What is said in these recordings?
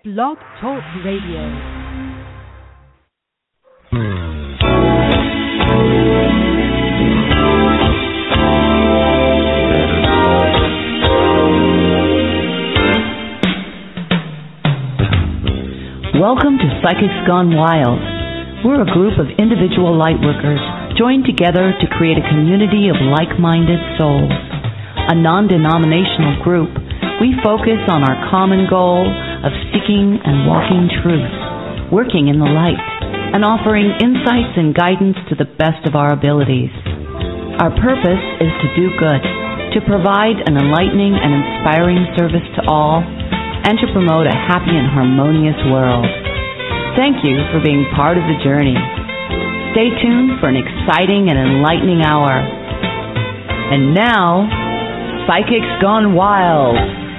Blog Talk Radio. Welcome to Psychics Gone Wild. We're a group of individual lightworkers joined together to create a community of like-minded souls. A non-denominational group, we focus on our common goal of seeking and walking truth, working in the light, and offering insights and guidance to the best of our abilities. Our purpose is to do good, to provide an enlightening and inspiring service to all, and to promote a happy and harmonious world. Thank you for being part of the journey. Stay tuned for an exciting and enlightening hour. And now, Psychics Gone Wild.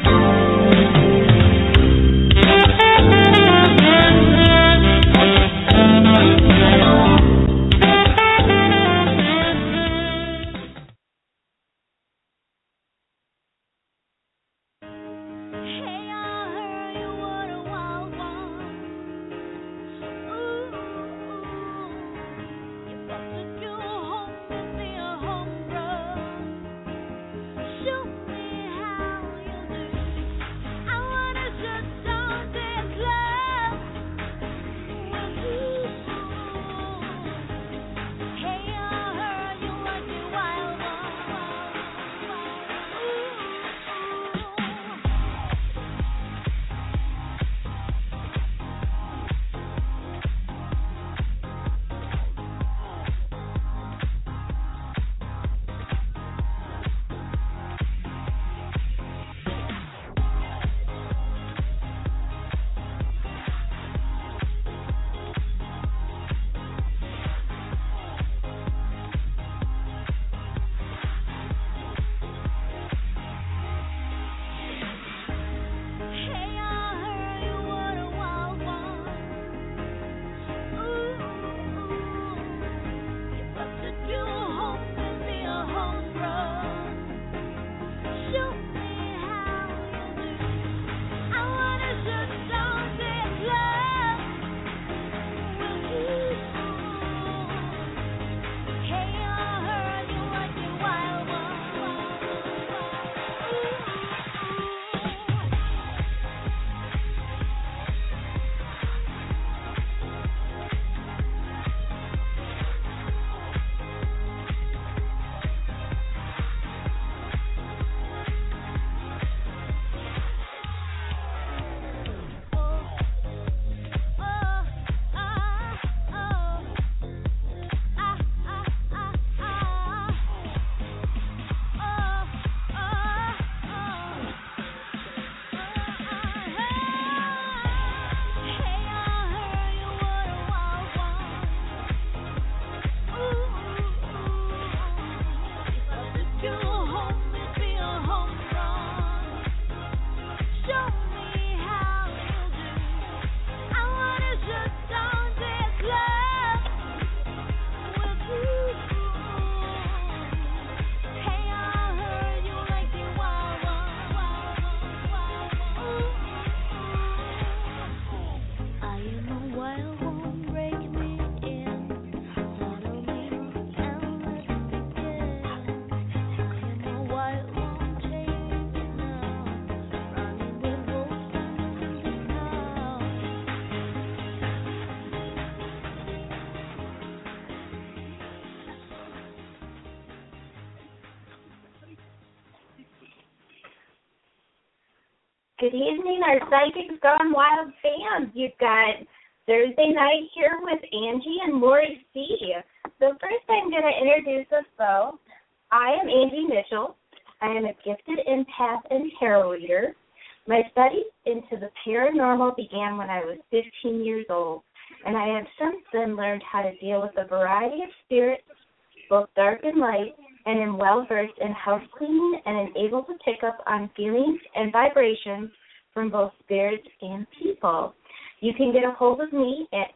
Good evening, our Psychics Gone Wild fans. You've got Thursday night here with Angie and Lori C. So first I'm going to introduce us both. I am Angie Mitchell. I am a gifted empath and tarot reader. My studies into the paranormal began when I was 15 years old, and I have since then learned how to deal with a variety of spirits, both dark and light, and am well-versed in house cleaning and am able to pick up on feelings and vibrations from both spirits and people. You can get a hold of me at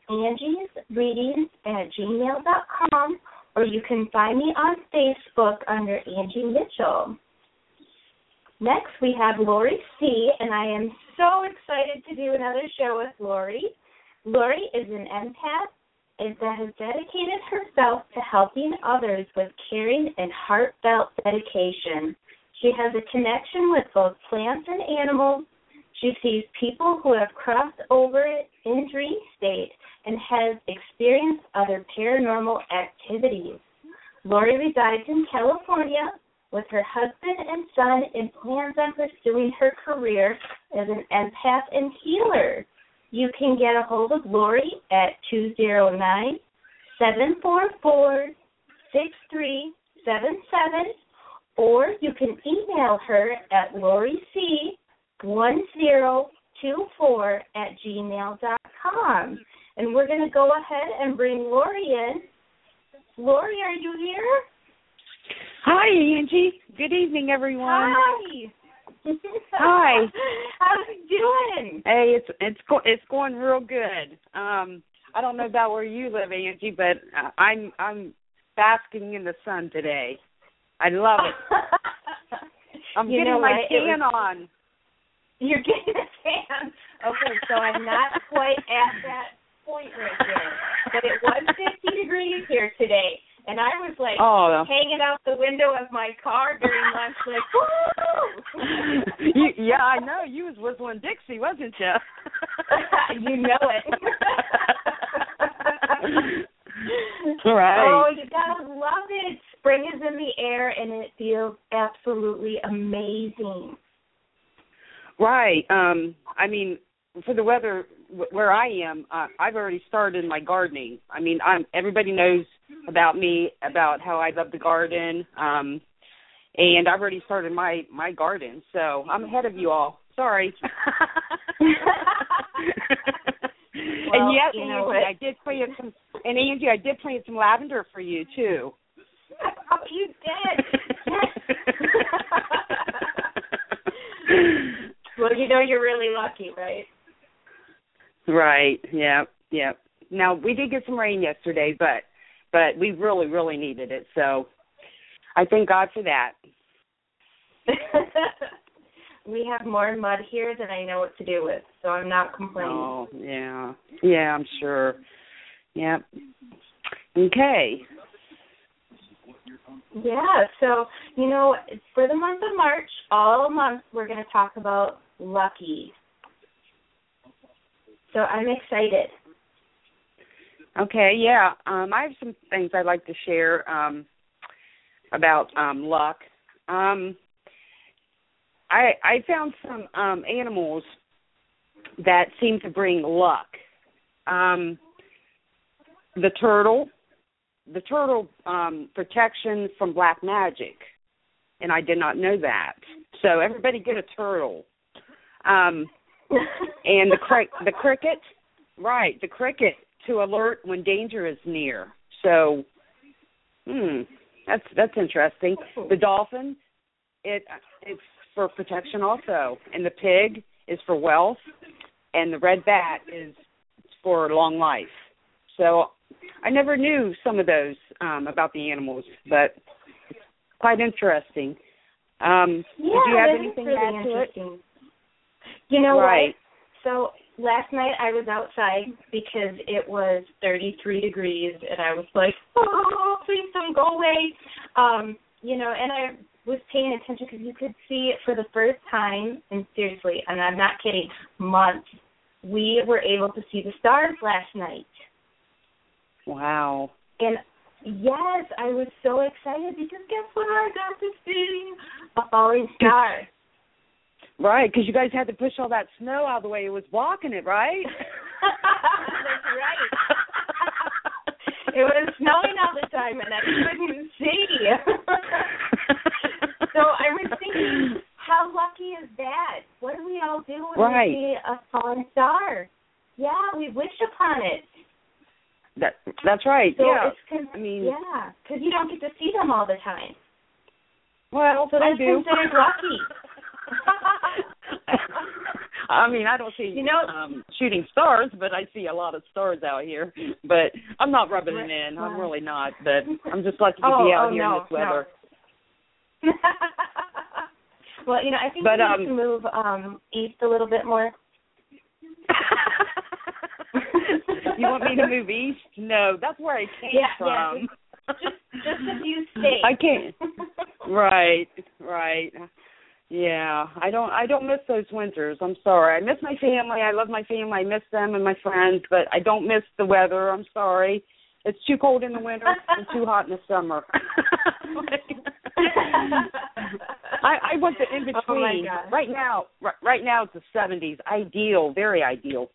angiesreadings@gmail.com, or you can find me on Facebook under Angie Mitchell. Next, we have Lori C., and I am so excited to do another show with Lori. Lori is an empath that has dedicated herself to helping others with caring and heartfelt dedication. She has a connection with both plants and animals. She sees people who have crossed over in dream state and has experienced other paranormal activities. Lori resides in California with her husband and son and plans on pursuing her career as an empath and healer. You can get a hold of Lori at 209-744-6377, or you can email her at loric1024@gmail.com. And we're going to go ahead and bring Lori in. Lori, are you here? Hi, Angie. Good evening, everyone. Hi. Hi. How's it doing? Hey, it's going real good. I don't know about where you live, Angie, but I'm basking in the sun today. I love it. I'm getting my tan on. You're getting a tan. Okay, so I'm not quite at that point right there, but it was 50 degrees here today. And I was like hanging out the window of my car during lunch, like, woo! Yeah, I know. You was whistling Dixie, wasn't you? You know it. Right. Oh, you gotta love it. Spring is in the air, and it feels absolutely amazing. Right. I mean, for the weather where I am, I've already started my gardening. I mean, everybody knows about me, about how I love the garden, and I've already started my garden, so I'm ahead of you all. Sorry. Well, and yes, Angie, I did plant some. And Angie, I did plant some lavender for you too. Oh, you did. Well, you know you're really lucky, right? Right. Yeah. Yeah. Now we did get some rain yesterday, but we really, really needed it. So I thank God for that. We have more mud here than I know what to do with, so I'm not complaining. Oh, yeah. Yeah, I'm sure. Yeah. Okay. Yeah, so, for the month of March, all month we're going to talk about lucky. So I'm excited. Okay, yeah. I have some things I'd like to share about luck. I found some animals that seem to bring luck. The turtle protection from black magic, and I did not know that. So everybody get a turtle. And the cricket, right? The cricket to alert when danger is near. So, that's interesting. The dolphin, it's for protection also, and the pig is for wealth, and the red bat is for long life. So I never knew some of those about the animals, but it's quite interesting. Did you have anything to add to it? You know right. what? So last night I was outside because it was 33 degrees, and I was like, oh, please don't go away. And I was paying attention because you could see it for the first time, and seriously, and I'm not kidding, months, we were able to see the stars last night. Wow. And yes, I was so excited because guess what? I got to see a falling star. Right, because you guys had to push all that snow out of the way. It was blocking it, right? That's right. It was snowing all the time, and I couldn't see. So I was thinking, how lucky is that? What do we all do when we see a falling star? Yeah, we wish upon it. That's right. So yeah. Because you don't get to see them all the time. Well, so that's I do. considered lucky. I mean, I don't see shooting stars, but I see a lot of stars out here. But I'm not rubbing it in. I'm really not. But I'm just lucky to be out here in this weather. No. Well, I think we need to move east a little bit more. You want me to move east? No, that's where I came from. Yeah, just a few states. I can't. Right. Yeah, I don't miss those winters. I'm sorry. I miss my family. I love my family. I miss them and my friends, but I don't miss the weather. I'm sorry. It's too cold in the winter and too hot in the summer. I want the in between. Oh my gosh. Right now it's the 70s. Ideal, very ideal.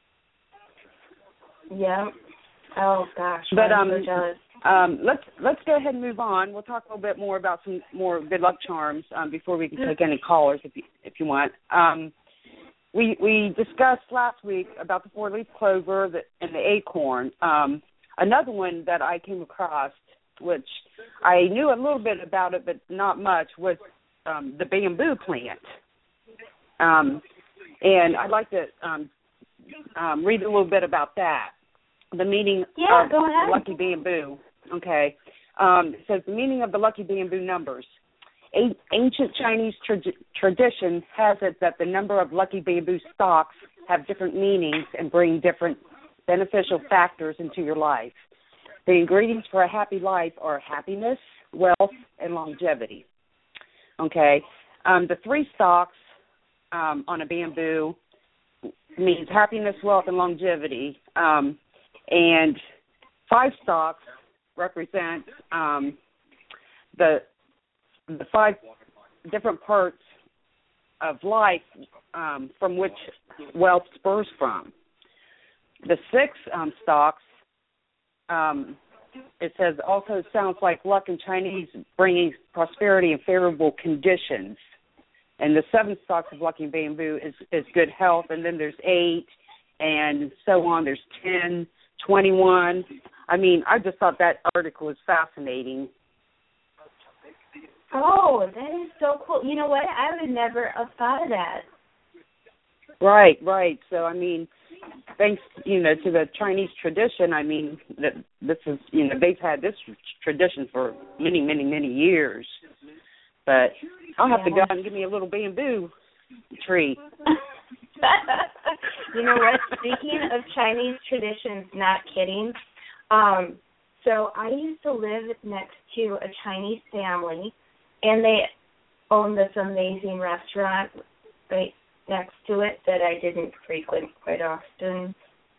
Yeah. Oh gosh. But I'm so jealous. Let's go ahead and move on. We'll talk a little bit more about some more good luck charms before we can take any callers if you want. We discussed last week about the 4-leaf clover and the acorn. Another one that I came across, which I knew a little bit about it but not much, was the bamboo plant. And I'd like to read a little bit about that. The meaning of lucky bamboo. Okay. It says the meaning of the lucky bamboo numbers. Ancient Chinese tradition has it that the number of lucky bamboo stalks have different meanings and bring different beneficial factors into your life. The ingredients for a happy life are happiness, wealth, and longevity. Okay. The 3 stalks on a bamboo means happiness, wealth, and longevity. And 5 stalks represent the 5 different parts of life from which wealth spurs from. The 6 stalks, it says, also sounds like luck in Chinese, bringing prosperity and favorable conditions. And the 7 stalks of lucky bamboo is good health. And then there's 8 and so on. There's 10, 21. I mean, I just thought that article was fascinating. Oh, that is so cool. You know what? I would never have thought of that. Right. So, I mean, thanks, to the Chinese tradition, I mean, this is, they've had this tradition for many, many, many years. But I'll have to go and give me a little bamboo tree. You know what? Speaking of Chinese traditions, not kidding. So I used to live next to a Chinese family, and they own this amazing restaurant right next to it that I didn't frequent quite often.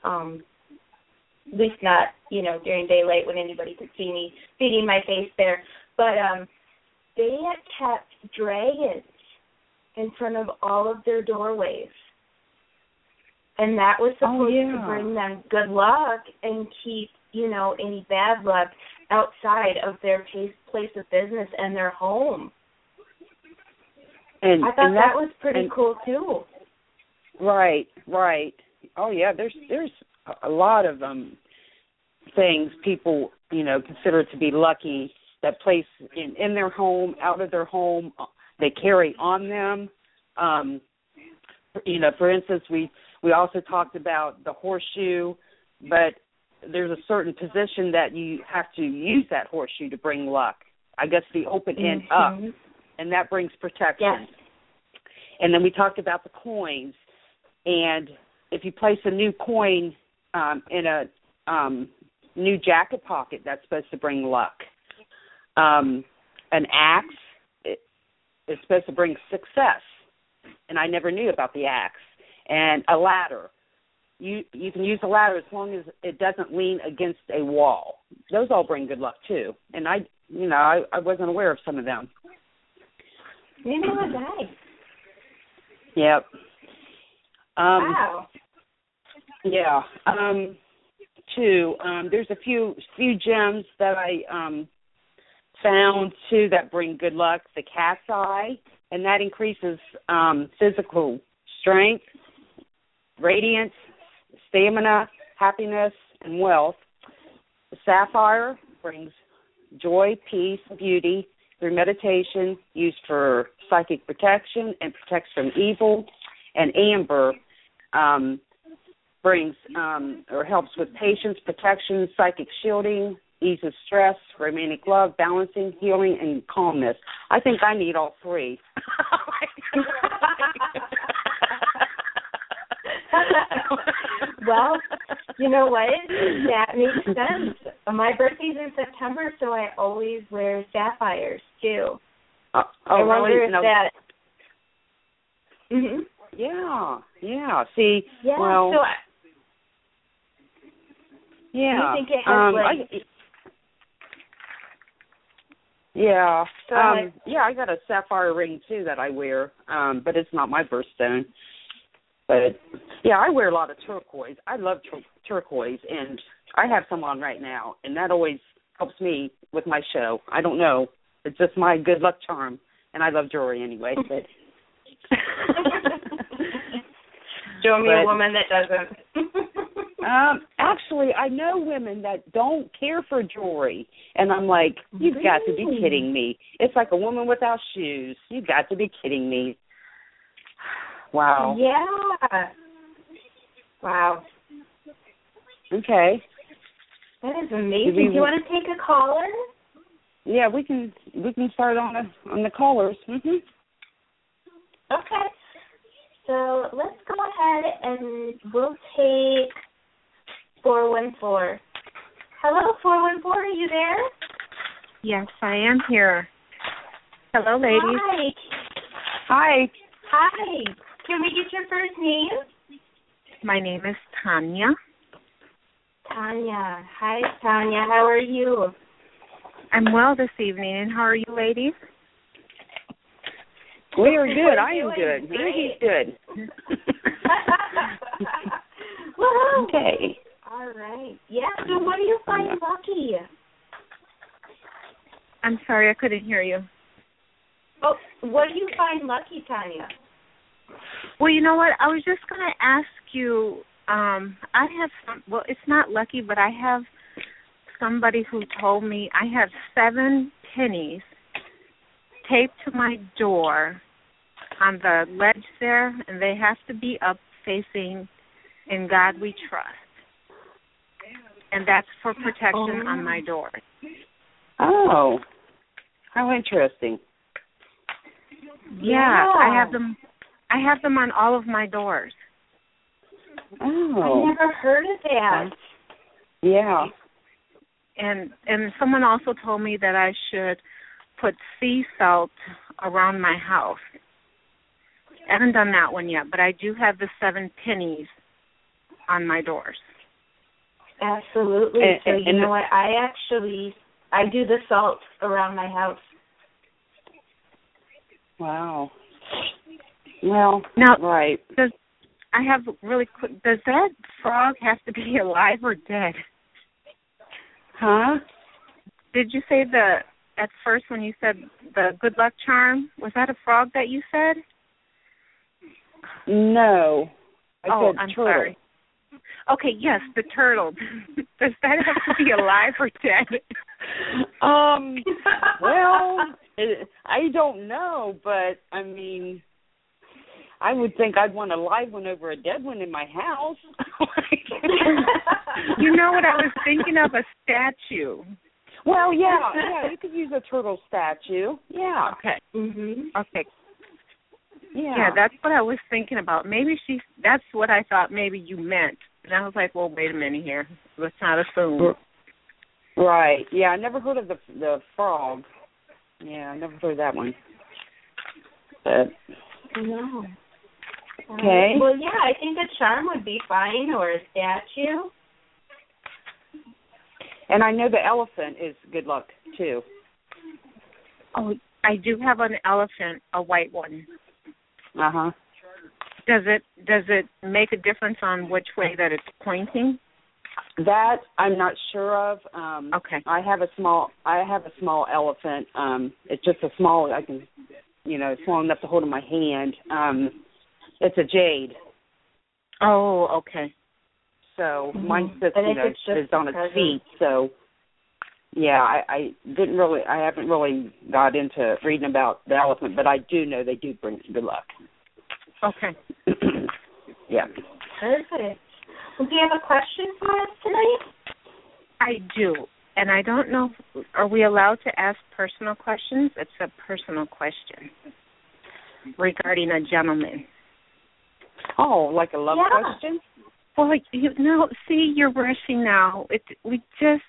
At least not, during daylight when anybody could see me feeding my face there. But they had kept dragons in front of all of their doorways. And that was supposed to bring them good luck and keep, any bad luck outside of their place of business and their home. And I thought that was pretty cool too. Right. Oh yeah, there's a lot of things people, consider to be lucky that place in their home, out of their home, they carry on them. For instance, we also talked about the horseshoe, but there's a certain position that you have to use that horseshoe to bring luck. I guess the open end up, and that brings protection. Yes. And then we talked about the coins, and if you place a new coin in a new jacket pocket, that's supposed to bring luck. An axe is supposed to bring success, and I never knew about the axe. And a ladder. You can use a ladder as long as it doesn't lean against a wall. Those all bring good luck too. And I wasn't aware of some of them. Neither was I. Yep. Wow. Yeah. There's a few gems that I found too that bring good luck. The cat's eye, and that increases physical strength, radiance, stamina, happiness, and wealth. The sapphire brings joy, peace, beauty through meditation, used for psychic protection and protects from evil. And amber brings or helps with patience, protection, psychic shielding, eases stress, romantic love, balancing, healing, and calmness. I think I need all three. Well, you know what? That makes sense. My birthday's in September, so I always wear sapphires, too. I wonder really? if that... Mm-hmm. Yeah. See, yeah, well... So yeah. You think it has, I got a sapphire ring, too, that I wear, but it's not my birthstone. But, yeah, I wear a lot of turquoise. I love turquoise, and I have some on right now, and that always helps me with my show. I don't know. It's just my good luck charm, and I love jewelry anyway. But show me a woman that doesn't. Actually, I know women that don't care for jewelry, and I'm like, you've got to be kidding me. It's like a woman without shoes. You've got to be kidding me. Wow. Yeah. Wow. Okay. That is amazing. Do you want to take a caller? Yeah, we can start on the callers. Mhm. Okay. So let's go ahead and we'll take 414. Hello, 414. Are you there? Yes, I am here. Hello, ladies. Hi. Hi. Can we get your first name? My name is Tanya. Tanya. Hi, Tanya. How are you? I'm well this evening, and how are you, ladies? We are good. I am good. He's good. Okay. All right. Yeah, so what do you find lucky? I'm sorry, I couldn't hear you. Oh, what do you find lucky, Tanya? Well, you know what? I was just going to ask you, I have it's not lucky, but I have somebody who told me I have 7 pennies taped to my door on the ledge there, and they have to be up facing "In God We Trust." And that's for protection on my door. Oh, how interesting. Yeah, I have them on all of my doors. Oh. I never heard of that. Yeah. And someone also told me that I should put sea salt around my house. I haven't done that one yet, but I do have the 7 pennies on my doors. Absolutely. So you know what? I do the salt around my house. Wow. Well, now, right. Does that frog have to be alive or dead? Huh? Did you say at first when you said the good luck charm, was that a frog that you said? No. I said I'm turtle. sorry. Okay, yes, the turtle. Does that have to be alive or dead? Well, I don't know, but I mean, I would think I'd want a live one over a dead one in my house. You know what I was thinking of? A statue. Well, yeah, you could use a turtle statue. Yeah. Okay. Mhm. Okay. Yeah, that's what I was thinking about. Maybe that's what I thought maybe you meant. And I was like, well, wait a minute here. Let's not assume. Right. Yeah, I never heard of the frog. Yeah, I never heard of that one. But no. Okay. Well, yeah, I think a charm would be fine, or a statue. And I know the elephant is good luck, too. Oh, I do have an elephant, a white one. Uh-huh. Does it make a difference on which way that it's pointing? That I'm not sure of. Okay. I have a small elephant. It's just a small. I can, it's small enough to hold in my hand. It's a jade. Oh, okay. So mine sits, is on its present. feet. So yeah, I haven't really got into reading about the elephant, but I do know they do bring good luck. Okay. Yeah. Perfect. Well, do you have a question for us tonight? I do. and I don't know, are we allowed to ask personal questions? It's a personal question regarding a gentleman. Oh, like a love question? Well, see, you're rushing now. We just,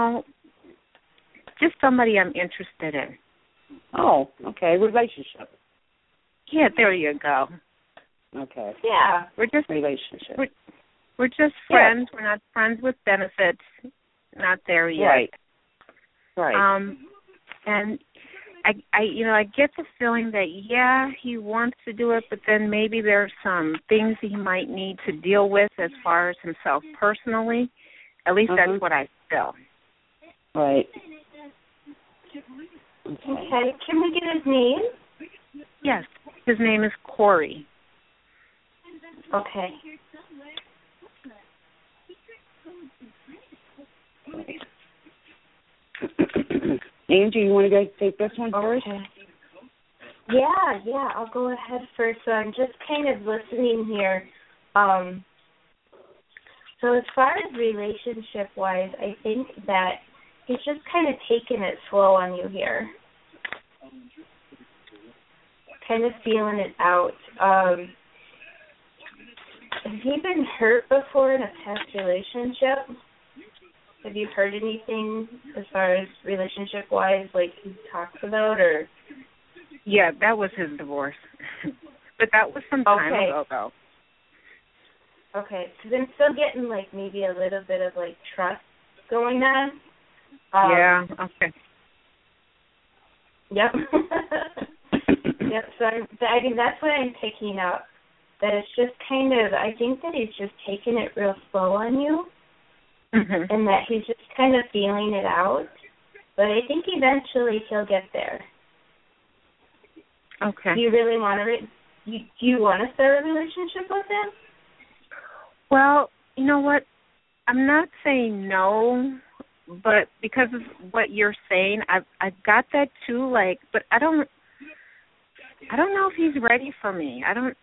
just somebody I'm interested in. Oh, okay, relationship. Yeah, there you go. Okay. Yeah, we're just relationship. We're just friends. We're not friends with benefits. Not there yet. Right. And I get the feeling that he wants to do it, but then maybe there's some things he might need to deal with as far as himself personally. At least that's what I feel. Right. Okay. Can we get his name? Yes. His name is Corey. Okay. Angie, you want to go take this one first? Yeah, I'll go ahead first. So I'm just kind of listening here. So as far as relationship-wise, I think that he's just kind of taking it slow on you here. Kind of feeling it out. Have you been hurt before in a past relationship? Have you heard anything as far as relationship-wise, like he talks about, or? Yeah, that was his divorce. But that was some time ago, though. Okay, because I'm still getting, like, maybe a little bit of, like, trust going on. Yeah, okay. Yep. Yep, so I mean, that's what I'm picking up. That it's just kind of, I think that he's just taking it real slow on you. And that he's just kind of feeling it out. But I think eventually he'll get there. Okay. Do you really want to, do you want to start a relationship with him? Well, you know what? I'm not saying no, but because of what you're saying, I've got that too, like, but I don't know if he's ready for me. I don't,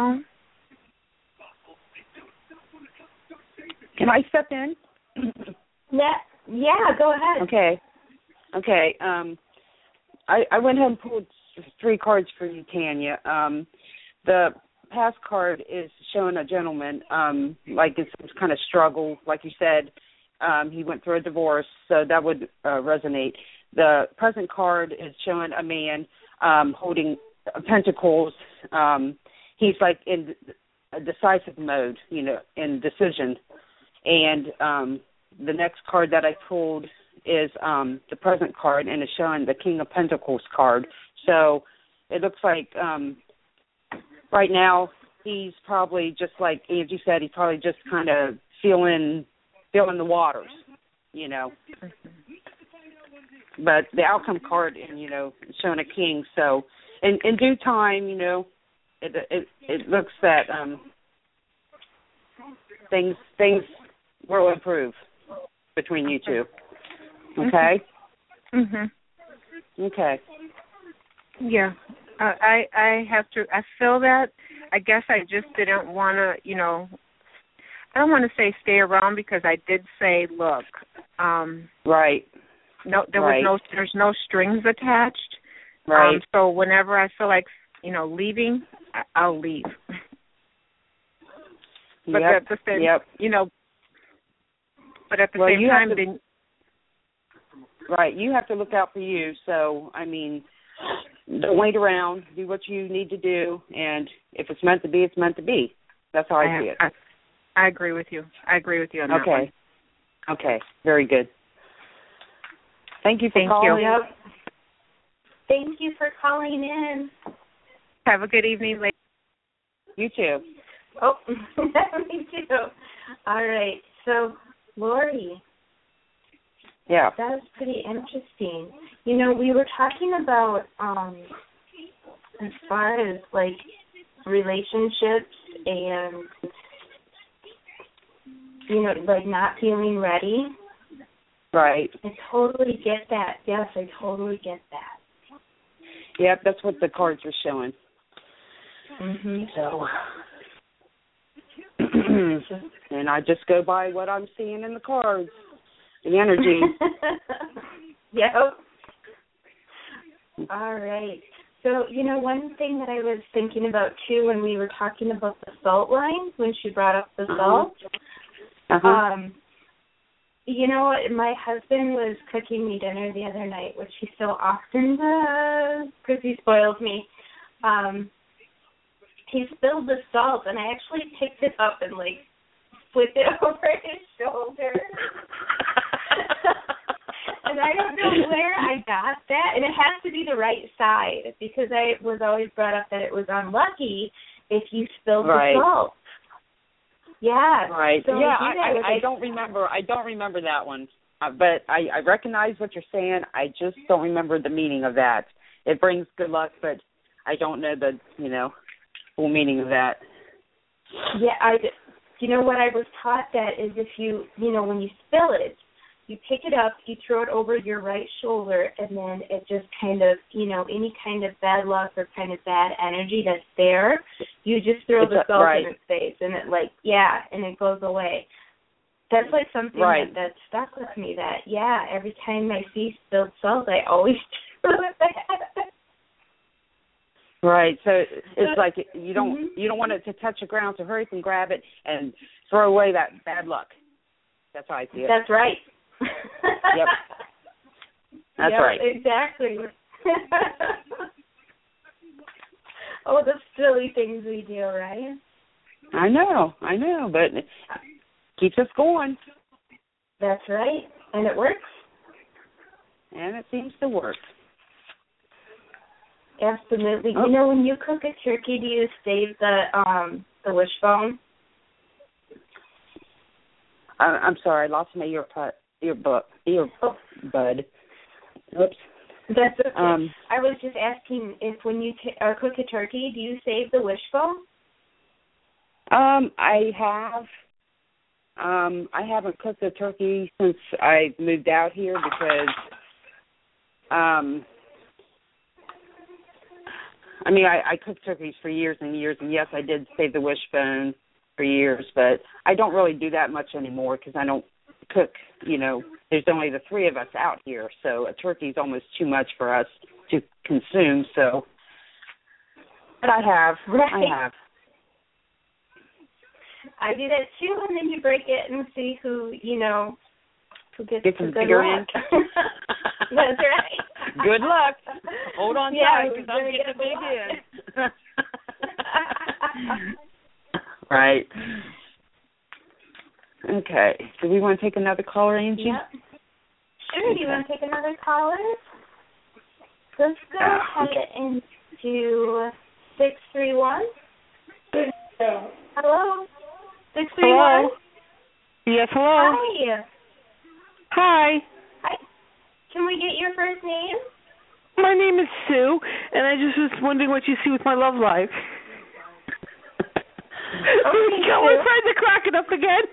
Can I step in? Yeah, go ahead. Okay. I went ahead and pulled 3 cards for you, Tanya. The past card is showing a gentleman, like it's some kind of struggle. Like you said, he went through a divorce, so that would resonate. The present card is showing a man holding pentacles. He's like in a decisive mode, in decision. And the next card that I pulled is the present card, and it's showing the King of Pentacles card. So it looks like right now he's probably just like Angie said, he's probably just kind of feeling the waters, But the outcome card, and is showing a king. So in due time, it looks that things will improve between you two. Okay? Okay. Yeah. I have to, I feel that. I guess I just didn't want to, I don't want to say stay around because I did say, look. Right. No, there's no strings attached. Right. So whenever I feel like, leaving, I'll leave. But at the same, but at the same time, then. Right, you have to look out for you. So, I mean, don't wait around. Do what you need to do, and if it's meant to be, it's meant to be. That's how I see it. I agree with you. I agree with you on that one. Okay, very good. Thank you for calling. Yep. Thank you for calling in. Have a good evening, ladies. You too. Oh, me too. All right, so Lori. Yeah. That was pretty interesting. We were talking about as far as like relationships and like not feeling ready. Right. I totally get that. Yes, I totally get that. Yep, that's what the cards are showing. So and I just go by what I'm seeing in the cards. The energy. Yep. All right. So, one thing that I was thinking about, too, when we were talking about the salt lines, when she brought up the salt, my husband was cooking me dinner the other night, which he so often does because he spoils me. He spilled the salt, and I actually picked it up and, flipped it over his shoulder. And I don't know where I got that. And it has to be the right side because I was always brought up that it was unlucky if you spilled the salt. Yeah. Right. So yeah, I don't remember. I don't remember that one. But I recognize what you're saying. I just don't remember the meaning of that. It brings good luck, but I don't know the, full meaning of that. Yeah, what I was taught that is if you, when you spill it, you pick it up, you throw it over your right shoulder, and then it just kind of, any kind of bad luck or kind of bad energy that's there, you just throw the salt in its face, and and it goes away. That's something that stuck with me, that, every time I see spilled salt, I always do that. Right, so it's like you don't want it to touch the ground, so hurry up and grab it and throw away that bad luck. That's how I see it. That's right. Yep. That's right. Exactly. Oh, the silly things we do, right? I know, but it keeps us going. That's right, and it works. And it seems to work. Absolutely. Oh. When you cook a turkey, do you save the wishbone? I'm sorry, I lost my earbud. Oops. That's okay. I was just asking if when you cook a turkey, do you save the wishbone? I have. I haven't cooked a turkey since I moved out here because, I cooked turkeys for years and years, and yes, I did save the wishbone for years, but I don't really do that much anymore because I don't cook, there's only the three of us out here, so a turkey is almost too much for us to consume, so, but I have. I do that too, and then you break it and see who gets the bigger end. That's right. Good luck. Hold on tight, because I'm getting a big end. Right. Okay. Do we want to take another caller, Angie? Yep. Sure. Okay. Do you want to take another caller? Let's go ahead into 631. Hello? 631? Hello? Yes, hello? Hi. Hi. Hi. Can we get your first name? My name is Sue, and I just was wondering what you see with my love life. We're trying to crack it up again.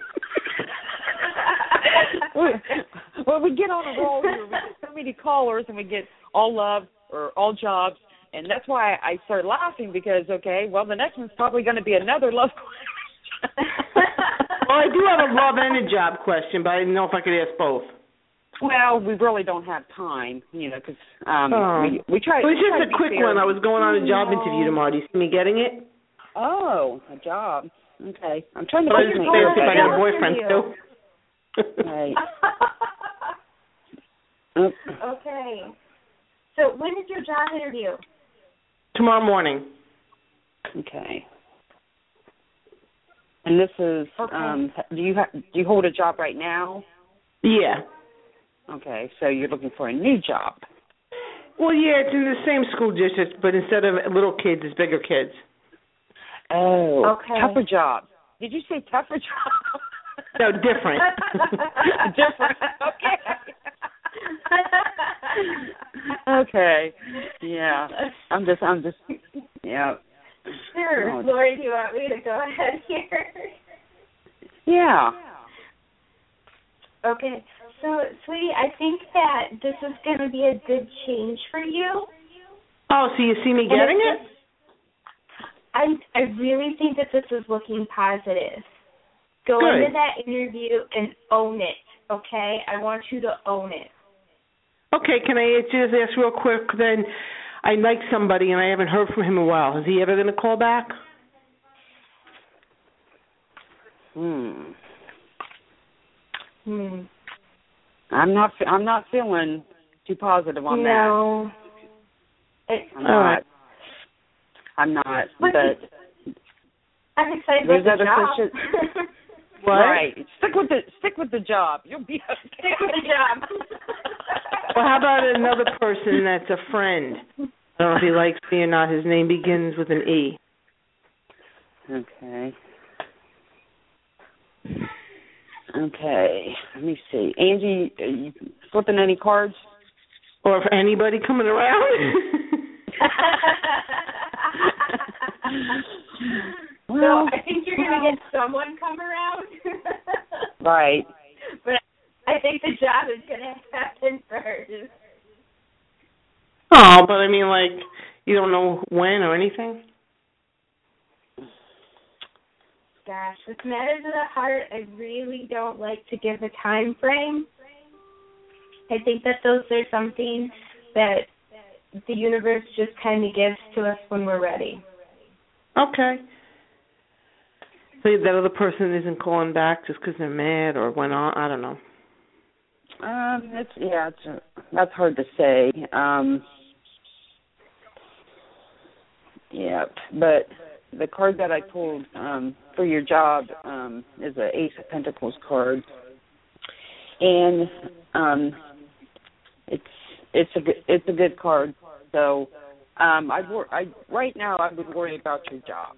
Well, we get on a roll here. We get so many callers, and we get all love or all jobs, and that's why I started laughing because, the next one's probably going to be another love question. Well, I do have a love and a job question, but I didn't know if I could ask both. Well, we really don't have time, because we try. It was just a quick one. I was going on a job interview tomorrow. Do you see me getting it? Oh, a job. Okay. I'm trying to think if I got a boyfriend, too. Right. Okay. So when is your job interview? Tomorrow morning. Okay. And this is, do you hold a job right now? Yeah. Okay, so you're looking for a new job. Well, yeah, it's in the same school district, but instead of little kids, it's bigger kids. Oh, okay. Tougher job. Did you say tougher job? No, different. Different. Okay. Okay. Yeah. I'm just. Yeah. Sure. Oh. Lori, do you want me to go ahead here? Yeah. Okay. So, sweetie, I think that this is going to be a good change for you. Oh, so you see me getting it? I really think that this is looking positive. Go Good. into that interview and own it, okay? I want you to own it. Okay, can I just ask real quick then? I like somebody and I haven't heard from him in a while. Is he ever going to call back? I'm not feeling too positive on that. No. I'm not. But I'm excited about the job. What? Right. Stick with the job. You'll be okay. Stick with the job. Well, how about another person that's a friend? I don't know if he likes me or not. His name begins with an E. Okay. Let me see. Angie, are you flipping any cards? Or if anybody coming around? Well, I think you're going to get someone come around. Right. But I think the job is going to happen first. Oh, but I mean, like, you don't know when or anything? Gosh, with matters of the heart, I really don't like to give a time frame. I think that those are something that the universe just kind of gives to us when we're ready. Okay. So that other person isn't calling back just because they're mad or went on? I don't know. That's hard to say. But the card that I pulled for your job is an Ace of Pentacles card, and it's a good card. So right now I would worry about your job.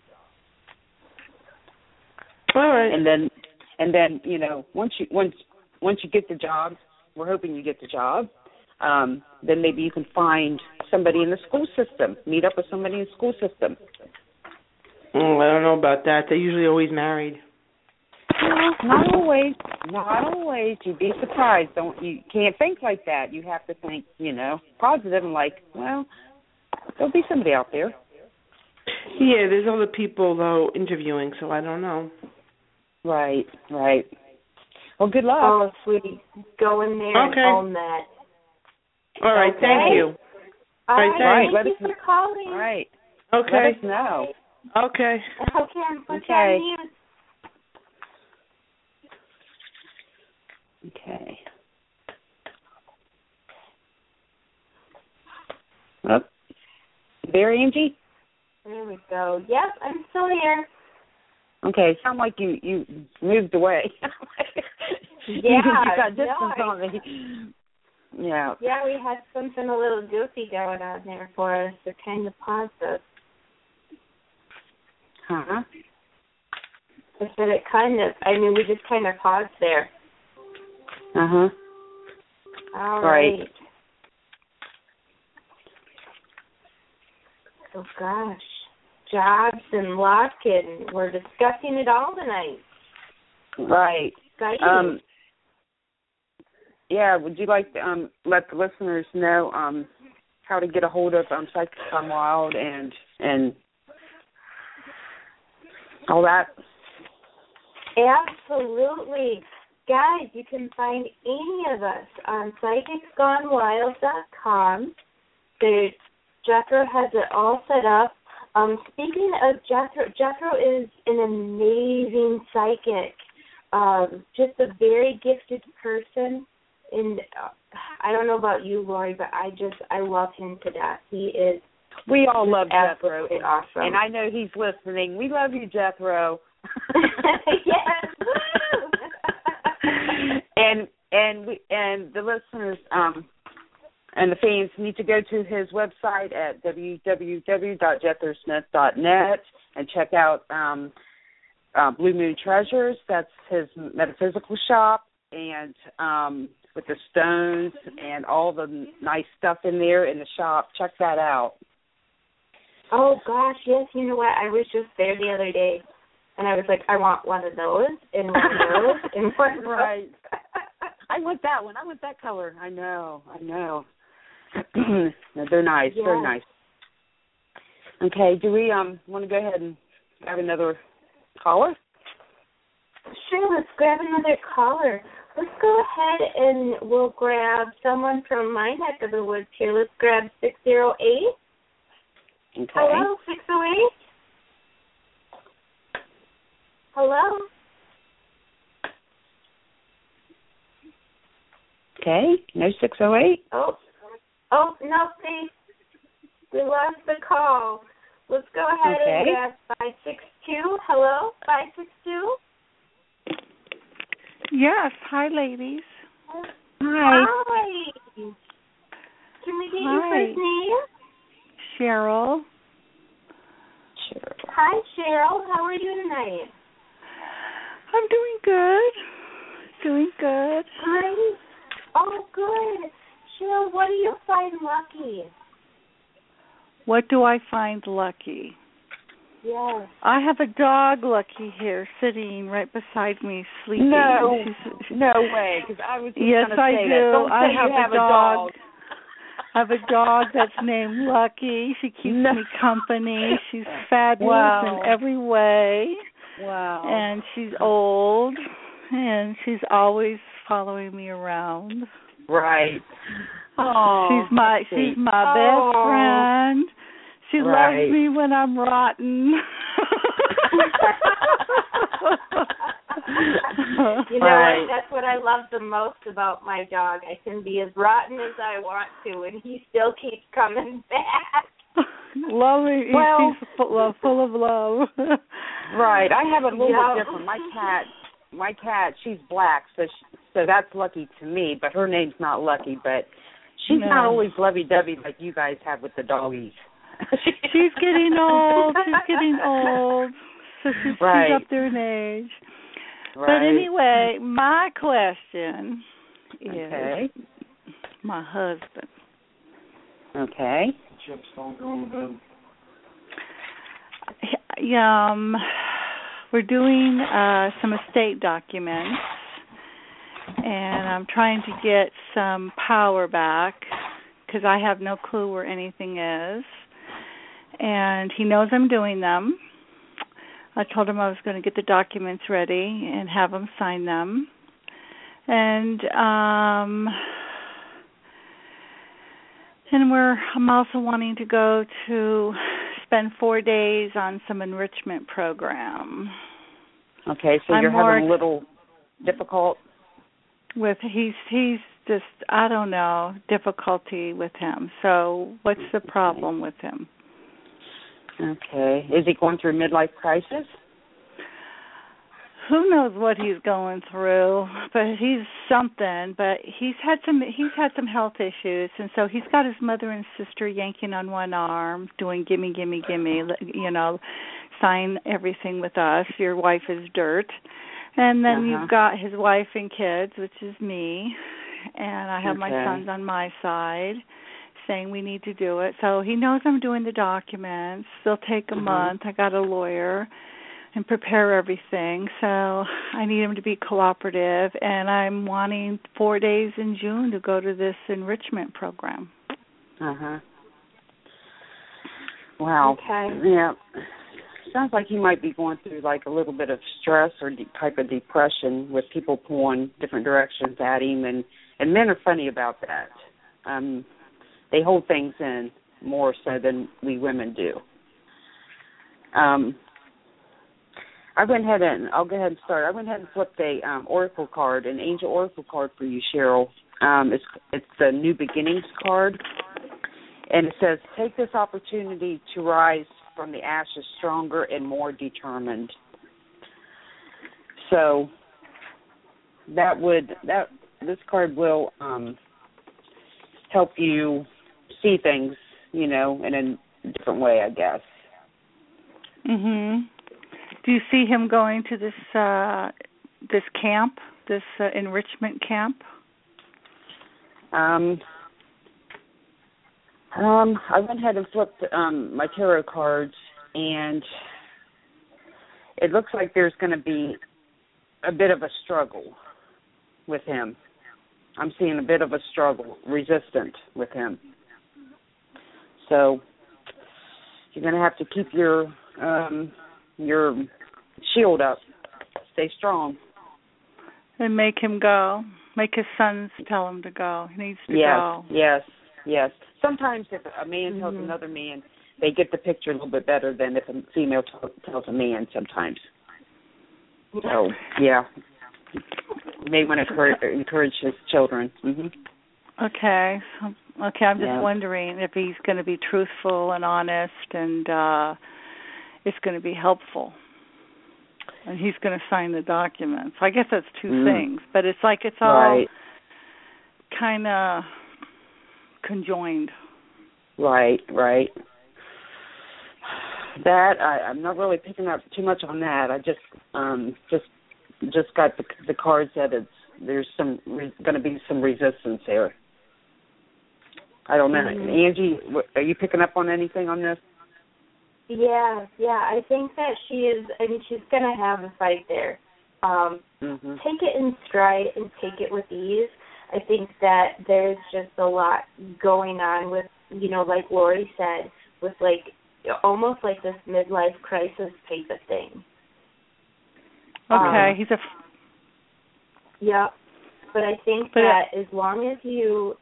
All right. And then once you get the job, we're hoping you get the job. Then maybe you can find somebody in the school system. Meet up with somebody in the school system. I don't know about that. They're usually always married. Not always. You'd be surprised. You can't think like that. You have to think, positive and like, well, there'll be somebody out there. Yeah, there's other people though interviewing, so I don't know. Right. Well, good luck. Oh, sweetie, go in there and own that. All right, thank you. All right, thank you for calling. All right. Okay. Let us know. Okay. Okay. Okay. Oh. There, Angie? There we go. Yep, I'm still here. Okay, sound like you moved away. Yeah. You got distance on me. Yeah. Yeah, we had something a little goofy going on there for us to kind of pause us. Huh? I said we just kind of paused there. Uh-huh. All right. Oh, gosh. Jobs and luck, and we're discussing it all tonight. Right. Exciting. Yeah, would you like to let the listeners know how to get a hold of Psychic Gone Wild and all that? Absolutely. Guys, you can find any of us on PsychicsGoneWild.com. Jethro has it all set up. Speaking of Jethro is an amazing psychic, just a very gifted person. And I don't know about you, Lori, but I love him to death. He is. We all love Jethro. Awesome. And I know he's listening. We love you, Jethro. Yes. and the listeners and the fans need to go to his website at www.jethrosmith.net and check out Blue Moon Treasures. That's his metaphysical shop, and with the stones and all the nice stuff in there in the shop. Check that out. Oh, gosh, yes. You know what? I was just there the other day, and I was like, I want one of those, and one of those, and one of those. Right. I want that one. I want that color. I know. They're nice. Yeah. They're nice. Okay, do we want to go ahead and have another caller? Sure, let's grab another caller. Let's go ahead and we'll grab someone from my neck of the woods here. Let's grab 608. Okay. Hello, 608? Hello? Okay. No 608? Oh, no, see. We lost the call. Let's go ahead and grab 562. Hello, 562? Yes. Hi, ladies. Hi. Hi. Can we get Hi. your first name? Cheryl. Hi, Cheryl. How are you tonight? I'm doing good. Doing good. Great. Oh, good. Cheryl, what do you find lucky? What do I find lucky? Yes. I have a dog, Lucky, here sitting right beside me, sleeping. No way. Because I was just yes, going to I say do. that. Don't say I you have a dog. I have a dog that's named Lucky. She keeps me company. She's fabulous in every way. Wow. And she's old, and she's always following me around. Right. Oh, she's my best friend. She loves me when I'm rotten. You know what? That's what I love the most about my dog. I can be as rotten as I want to, and he still keeps coming back. Lovely. Well, she's full of love. Right. I have a little bit different. My cat, she's black, so that's Lucky to me, but her name's not Lucky, but she's not always lovey-dovey like you guys have with the doggies. She's getting old. So she's up there in age. Right. But anyway, my question is my husband. Okay. We're doing some estate documents, and I'm trying to get some power back because I have no clue where anything is. And he knows I'm doing them. I told him I was going to get the documents ready and have him sign them. And I'm also wanting to go to spend 4 days on some enrichment program. Okay, so you're having a little difficult with he's just I don't know, difficulty with him. So what's the problem with him? Okay. Is he going through midlife crisis? Who knows what he's going through, but he's something. But he's had some health issues, and so he's got his mother and sister yanking on one arm, doing gimme, sign everything with us. Your wife is dirt, and then you've got his wife and kids, which is me, and I have my sons on my side, saying we need to do it. So he knows I'm doing the documents. They'll take a month. I got a lawyer. And prepare everything. So I need him to be cooperative, and I'm wanting 4 days in June to go to this enrichment program. Wow. Okay. Yeah. Sounds like he might be going through like a little bit of stress or type of depression with people pulling different directions at him, and men are funny about that. They hold things in more so than we women do. I'll go ahead and start. I went ahead and flipped a oracle card, an angel oracle card for you, Cheryl. It's the New Beginnings card, and it says, "Take this opportunity to rise from the ashes stronger and more determined." So this card will help you see things, in a different way, I guess. Mhm. Do you see him going to this camp, this enrichment camp? I went ahead and flipped my tarot cards, and it looks like there's going to be a bit of a struggle with him. I'm seeing a bit of a struggle, resistant with him. So you're going to have to keep your shield up. Stay strong. And make him go. Make his sons tell him to go. He needs to go. Yes. Sometimes if a man tells another man, they get the picture a little bit better than if a female tells a man sometimes. So, yeah. You may want to encourage his children. Okay. I'm just wondering if he's going to be truthful and honest and it's going to be helpful. And he's going to sign the documents. I guess that's two things. But it's like it's all kind of conjoined. Right. That I'm not really picking up too much on that. I just got the cards that there's going to be some resistance there. I don't know. Angie, are you picking up on anything on this? Yeah. I think that she is. I mean, she's going to have a fight there. Take it in stride and take it with ease. I think that there's just a lot going on with, like Lori said, with almost like this midlife crisis type of thing. Okay, Yeah, but I think that as long as you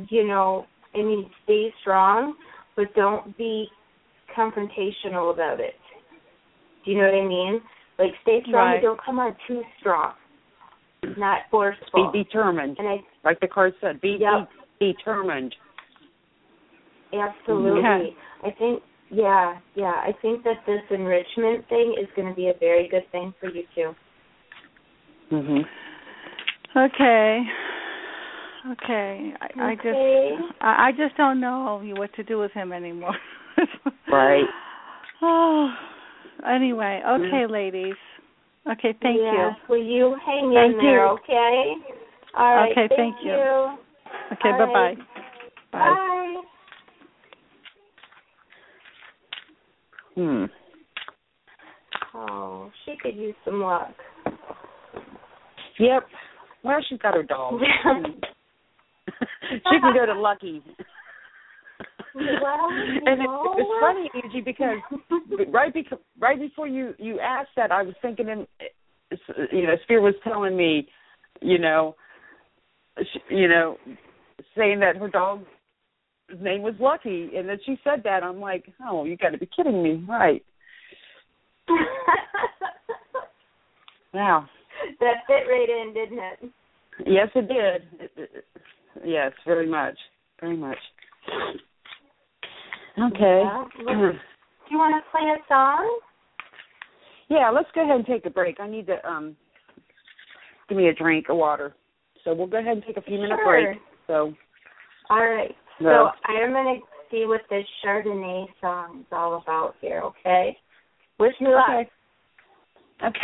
stay strong, but don't be confrontational about it. Do you know what I mean? Like, stay strong, but don't come on too strong. Not forceful. Be determined. And like the card said, be determined. Absolutely. Okay. I think, I think that this enrichment thing is going to be a very good thing for you too. Okay. I just don't know what to do with him anymore. Right. Anyway, okay, ladies. Okay, thank you. Will you hang in there, okay? All right. Okay, thank you. Okay, all bye-bye. Right. Bye. Oh, she could use some luck. Yep. Well, she's got her dog. She can go to Lucky. Well, and it's funny, Angie, because right before you asked that, I was thinking, Spear was telling me, saying that her dog's name was Lucky, and then she said that, I'm like, oh, you got to be kidding me, right? Wow. That fit right in, didn't it? Yes, it did. Yes, very much. Very much. Okay. Yeah. Do you want to play a song? Yeah, let's go ahead and take a break. I need to give me a drink of water. So we'll go ahead and take a few minute break. So. All right. So I'm going to see what this Chardonnay song is all about here, okay? Wish me luck. Okay.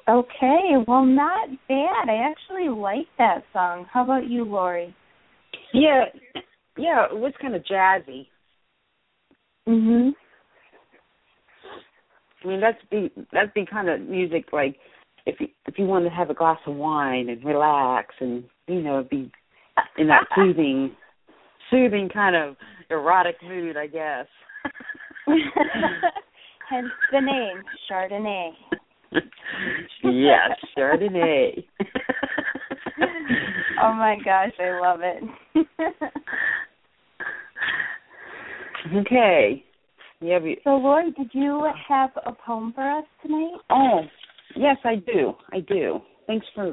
Okay, well, not bad. I actually like that song. How about you, Lori? Yeah, it was kind of jazzy. Mhm. I mean, that'd be kind of music like if you wanted to have a glass of wine and relax and be in that soothing kind of erotic mood, I guess. Hence the name, Chardonnay. Yes, Chardonnay. Oh my gosh, I love it. Okay. Yeah. So, Lori, did you have a poem for us tonight? Oh, yes, I do. Thanks for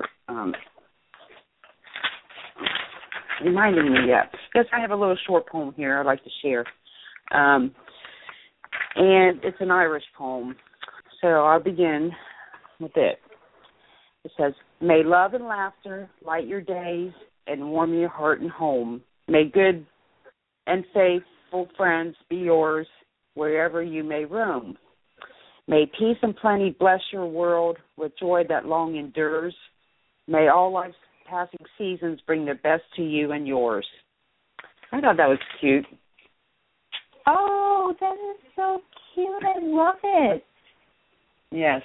reminding me. Yeah. Yes, I have a little short poem here I'd like to share. And it's an Irish poem. So I'll begin with it. It says, "May love and laughter light your days and warm your heart and home. May good and faithful friends be yours wherever you may roam. May peace and plenty bless your world with joy that long endures. May all life's passing seasons bring the best to you and yours." I thought that was cute. Oh, that is so cute. I love it. Yes.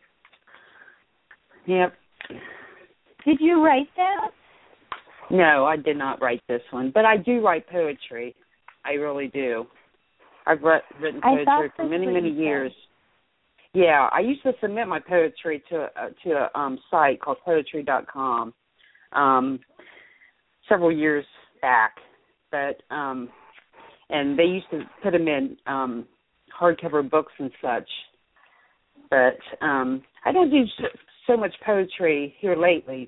Yep. Did you write that? No, I did not write this one, but I do write poetry. I really do. I've written poetry for many years. Yeah, I used to submit my poetry to a site called Poetry.com several years back, but and they used to put them in hardcover books and such. But I don't do so much poetry here lately.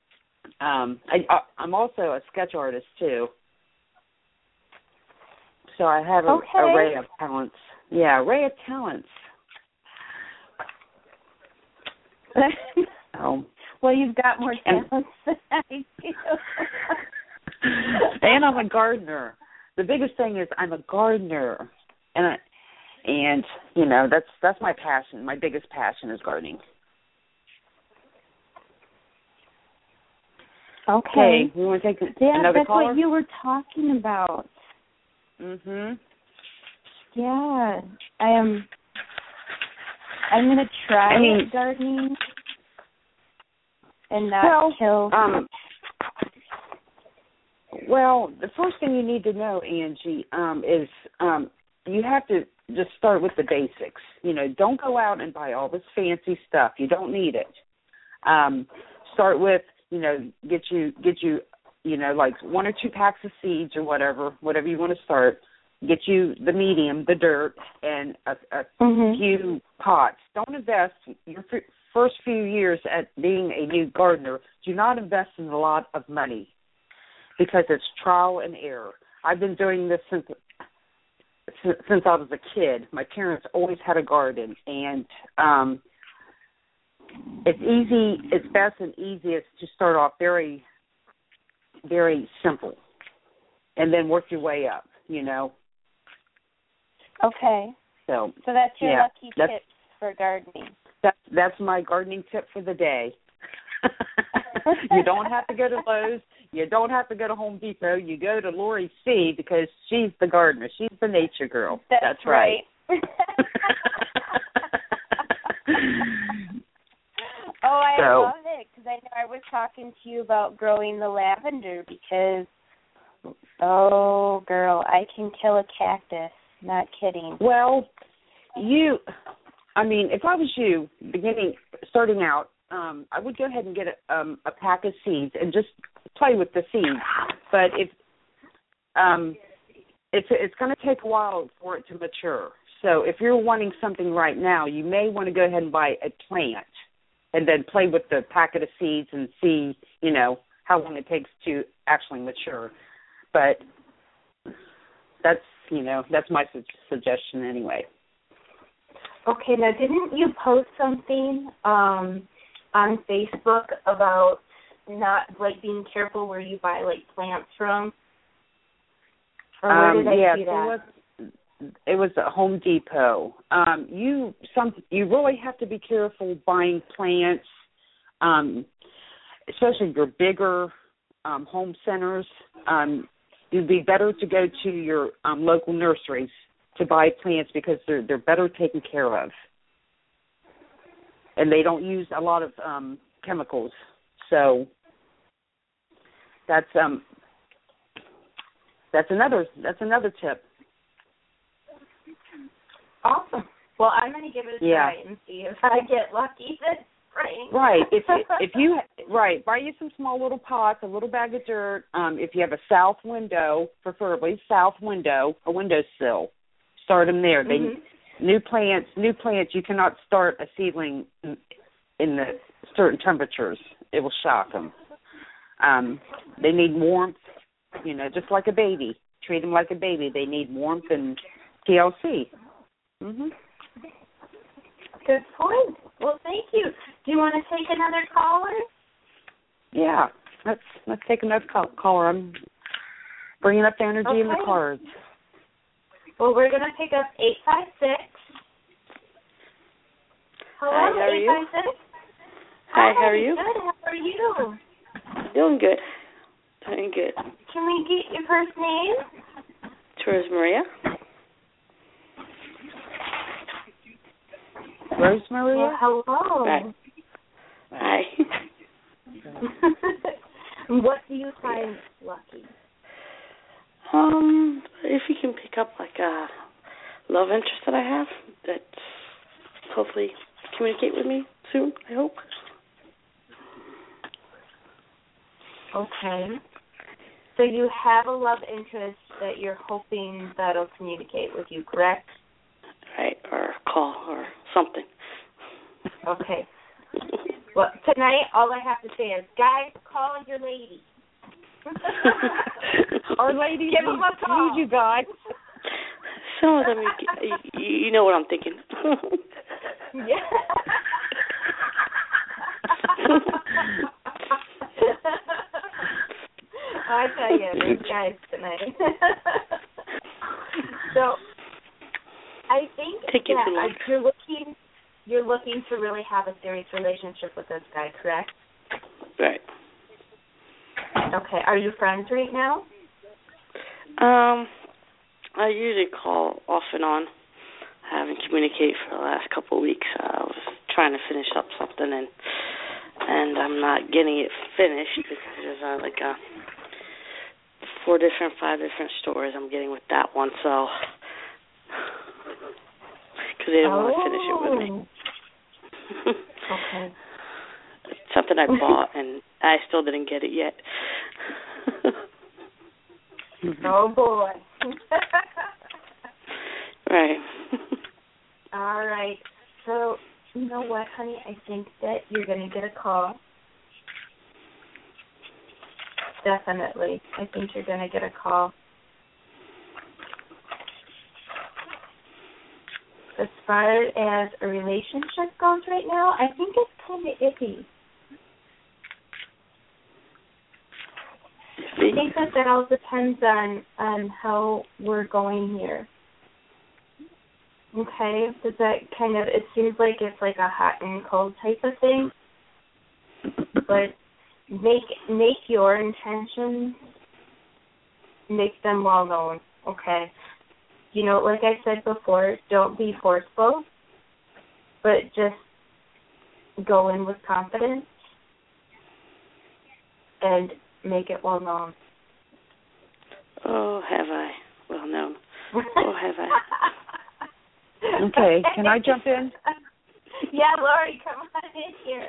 I'm also a sketch artist too. So I have an array of talents. Yeah, array of talents. Well, you've got more talents than I do. And I'm a gardener. The biggest thing is I'm a gardener, and that's my passion. My biggest passion is gardening. Okay. You want to take another that's caller? That's what you were talking about. Mhm. Yeah, I'm going to try gardening and not kill. Well, the first thing you need to know, Angie, is you have to just start with the basics. Don't go out and buy all this fancy stuff. You don't need it. Start with, get you, like 1 or 2 packs of seeds or whatever you want to start. Get you the medium, the dirt, and a few pots. Don't invest your first few years at being a new gardener. Do not invest in a lot of money because it's trial and error. I've been doing this since I was a kid. My parents always had a garden, and it's best and easiest to start off very, very simple and then work your way up, Okay. So that's your lucky tips for gardening. That's my gardening tip for the day. You don't have to go to Lowe's. You don't have to go to Home Depot. You go to Lori C. because she's the gardener. She's the nature girl. That's right. I love it because I know I was talking to you about growing the lavender because, girl, I can kill a cactus. Not kidding. Well, if I was you, starting out, I would go ahead and get a pack of seeds and just play with the seeds. But it's going to take a while for it to mature. So if you're wanting something right now, you may want to go ahead and buy a plant and then play with the packet of seeds and see, how long it takes to actually mature. But that's my suggestion anyway. Okay, now didn't you post something on Facebook about not being careful where you buy plants from? Or where did I see that? It was at Home Depot. You really have to be careful buying plants, especially your bigger home centers. It'd be better to go to your local nurseries to buy plants because they're better taken care of, and they don't use a lot of chemicals. So that's another tip. Awesome. Well, I'm going to give it a try and see if I get lucky this spring. Right. If you buy you some small little pots, a little bag of dirt. If you have a south window, preferably south window, a windowsill, start them there. New plants. You cannot start a seedling in the certain temperatures. It will shock them. They need warmth. Just like a baby. Treat them like a baby. They need warmth and TLC. Good point. Well, thank you. Do you want to take another caller? Yeah. Let's take another caller. I'm bringing up the energy in the cards. Well, we're going to pick up 856. Hello, hi, how are 856? You? Hi, how are you? Good. How are you? Doing good. Doing good. Can we get your first name? Rosemaria. Rosemaria? Well, hello. Right. Hi. What do you find lucky? If you can pick up like a love interest that I have, that's hopefully communicate with me soon, I hope. Okay. So you have a love interest that you're hoping that'll communicate with you, correct? Right, or call or something. Okay. Well, tonight all I have to say is, guys, call your lady. Our ladies Give them a call. Need you guys. Some of them, you know what I'm thinking. Yeah. I tell you, these guys tonight. So, I think you're looking to really have a serious relationship with this guy, correct? Right. Okay. Are you friends right now? I usually call off and on. I haven't communicated for the last couple of weeks. I was trying to finish up something, and I'm not getting it finished because there's like 5 different stories I'm getting with that one, so because they didn't want to finish it with me. Okay. It's something I bought, and I still didn't get it yet. Oh, boy. Right. All right. So, you know what, honey? I think that you're going to get a call. Definitely. I think you're going to get a call. As far as a relationship goes right now, I think it's kind of iffy. I think that all depends on how we're going here. Okay? Does that kind of, it seems like it's like a hot and cold type of thing. But make your intentions, make them well known, okay? You know, like I said before, don't be forceful, but just go in with confidence and make it well known. Oh, have I? Well known. Oh, have I? Okay, can I jump in? Yeah, Lori, come on in here.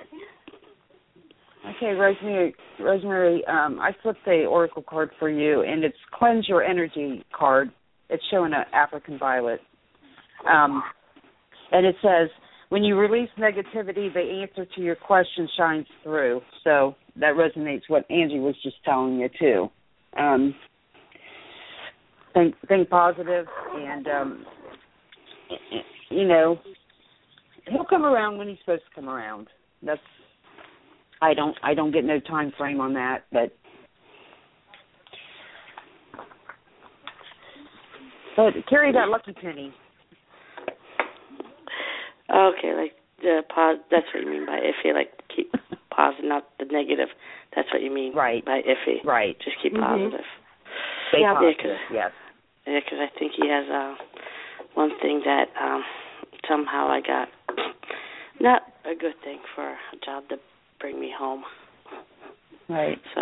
Okay, Rosemary, I flipped the oracle card for you, and it's Cleanse Your Energy card. It's showing an African violet. And it says, when you release negativity, the answer to your question shines through. So that resonates what Angie was just telling you, too. Think positive, and, you know, he'll come around when he's supposed to come around. That's, I don't get no time frame on that, but But carry that lucky penny. Okay, like that's what you mean by iffy, like keep positive, not the negative. That's what you mean by iffy. Right. Just keep positive. Stay positive, yes. Yeah, because I think he has one thing that somehow I got, not a good thing for a job to bring me home. Right. So,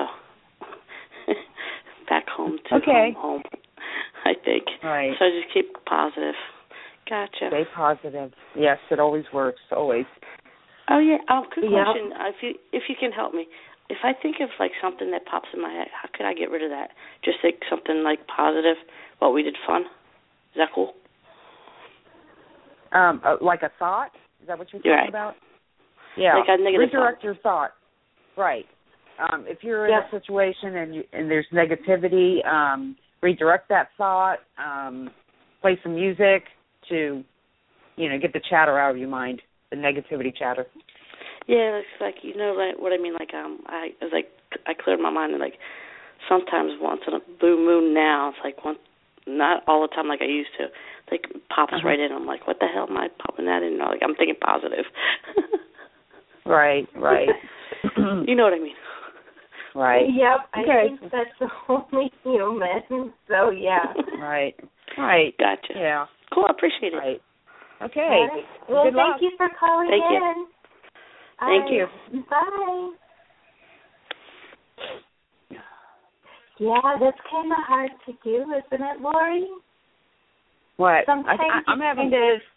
back home to home, I think. Right. So just keep positive. Gotcha. Stay positive. Yes, it always works, always. Oh, yeah. Good question. If you can help me. If I think of, like, something that pops in my head, how could I get rid of that? Just think something, like, positive, what we did fun. Is that cool? Like a thought? Is that what you're talking about? Yeah. Like a negative redirect thought. your thought. Right. If you're in a situation and there's negativity, redirect that thought, play some music to, get the chatter out of your mind, the negativity chatter. Yeah, it's like, like what I mean, like, I cleared my mind, and, like, sometimes once in a blue moon now, it's like not all the time like I used to, like, it pops right in. I'm like, what the hell am I popping that in? Like, I'm thinking positive. Right. You know what I mean? Right. Yep, okay. I think that's the only human, so yeah. Right. Gotcha. Yeah. Cool, I appreciate it. Right. Okay. Right. Well, good luck. thank you for calling in. Thank you. Bye. Yeah, that's kind of hard to do, isn't it, Lori? What? Sometimes I'm having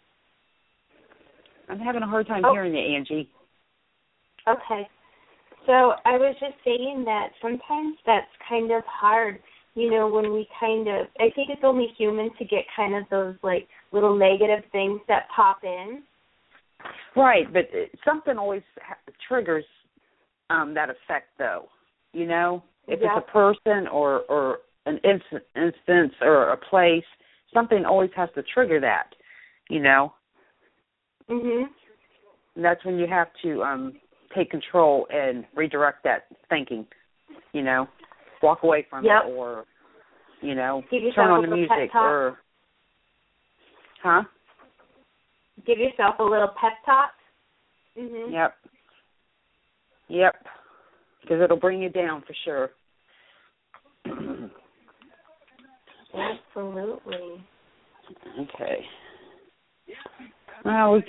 a hard time hearing you, Angie. Okay. So I was just saying that sometimes that's kind of hard, when we I think it's only human to get kind of those, like, little negative things that pop in. Right, but something always triggers that effect, though. If it's a person or an instance or a place, something always has to trigger that. Mhm. And that's when you have to take control and redirect that thinking. Walk away from it, or turn on the music, or give yourself a little pep talk. Mhm. Yep. Because it'll bring you down for sure. Absolutely. Okay. Well,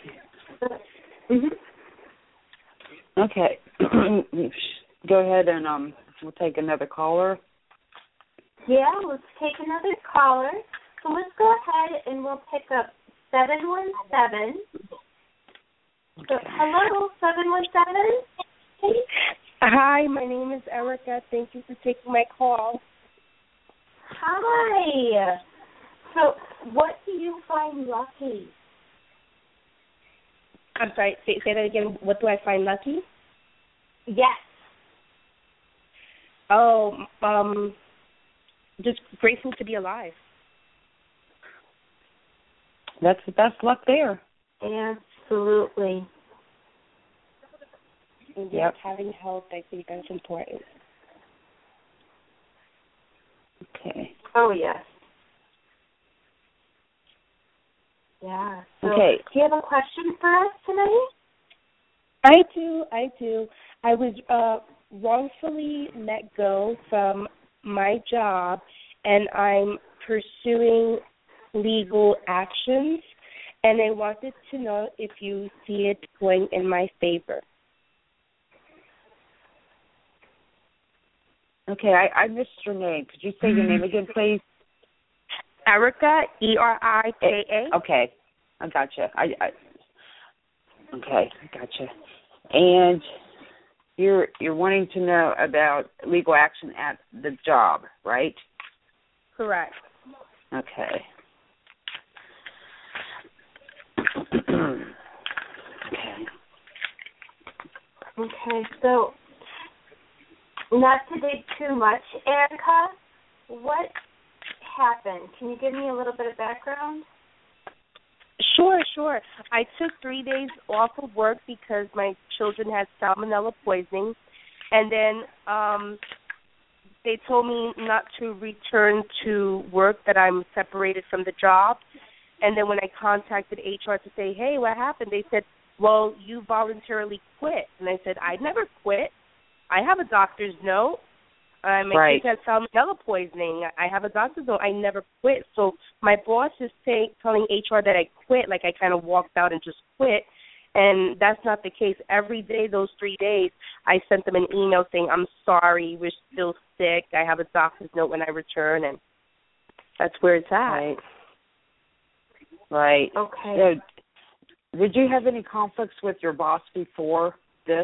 okay. Go ahead and we'll take another caller. Yeah, let's take another caller. So let's go ahead and we'll pick up 717. So, hello, 717. Hey. Hi, my name is Erica. Thank you for taking my call. Hi. So, what do you find lucky? I'm sorry, say that again. What do I find lucky? Yes. Oh, just grateful to be alive. That's the best luck there. Absolutely. And yes, having health, I think that's important. Okay. Oh, yes. Yeah. So, okay. Do you have a question for us tonight? I do. I was wrongfully let go from my job, and I'm pursuing legal actions, and I wanted to know if you see it going in my favor. Okay, I missed your name. Could you say your name again, please? Erica, Erika. Okay, I gotcha. Okay, I gotcha. And you're wanting to know about legal action at the job, right? Correct. Okay. Okay, so not to dig too much, Erica, what happened? Can you give me a little bit of background? Sure. I took 3 days off of work because my children had salmonella poisoning, and then they told me not to return to work, that I'm separated from the job. And then when I contacted HR to say, hey, what happened? They said, well, you voluntarily quit. And I said, I never quit. I have a doctor's note. My kids had salmonella poisoning. I have a doctor's note. I never quit. So my boss is telling HR that I quit, like I kind of walked out and just quit. And that's not the case. Every day, those 3 days, I sent them an email saying, I'm sorry, we're still sick. I have a doctor's note when I return, and that's where it's at. Right. Okay. So, did you have any conflicts with your boss before this?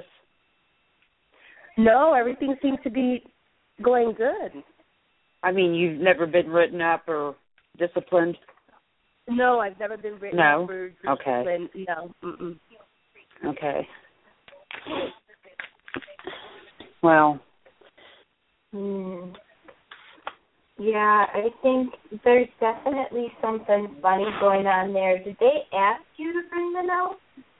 No, everything seemed to be going good. I mean, you've never been written up or disciplined? No, I've never been written up or disciplined. Okay. No. Mm-mm. Okay. Well. Yeah, I think there's definitely something funny going on there. Did they ask you to bring the note?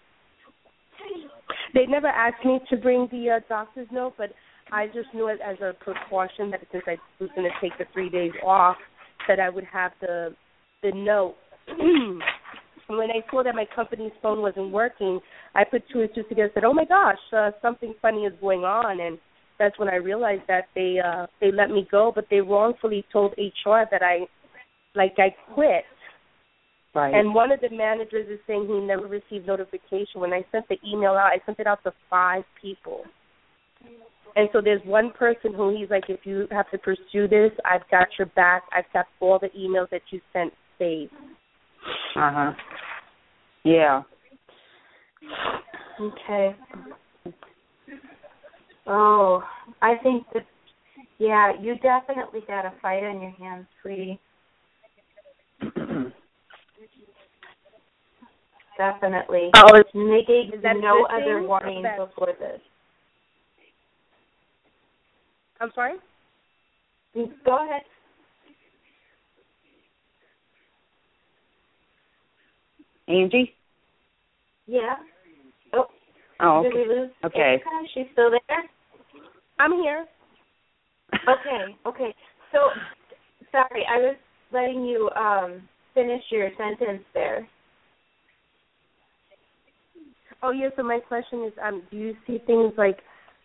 They never asked me to bring the doctor's note, but I just knew it as a precaution that since I was going to take the 3 days off, that I would have the note. And when I saw that my company's phone wasn't working, I put 2 and 2 together and said, oh, my gosh, something funny is going on. And that's when I realized that they let me go, but they wrongfully told HR that I quit. Right. And one of the managers is saying he never received notification. When I sent the email out, I sent it out to 5 people. And so there's one person who he's like, if you have to pursue this, I've got your back. I've got all the emails that you sent saved. Uh-huh. Yeah. Okay. Oh, I think that, yeah, you definitely got a fight on your hands, sweetie. Definitely. Oh, and they gave you no other warning before this. I'm sorry? Go ahead. Angie? Yeah. Oh, okay. Did we lose okay. Erica? She's still there? I'm here. Okay. So, sorry, I was letting you finish your sentence there. Oh, yeah, so my question is, do you see things like,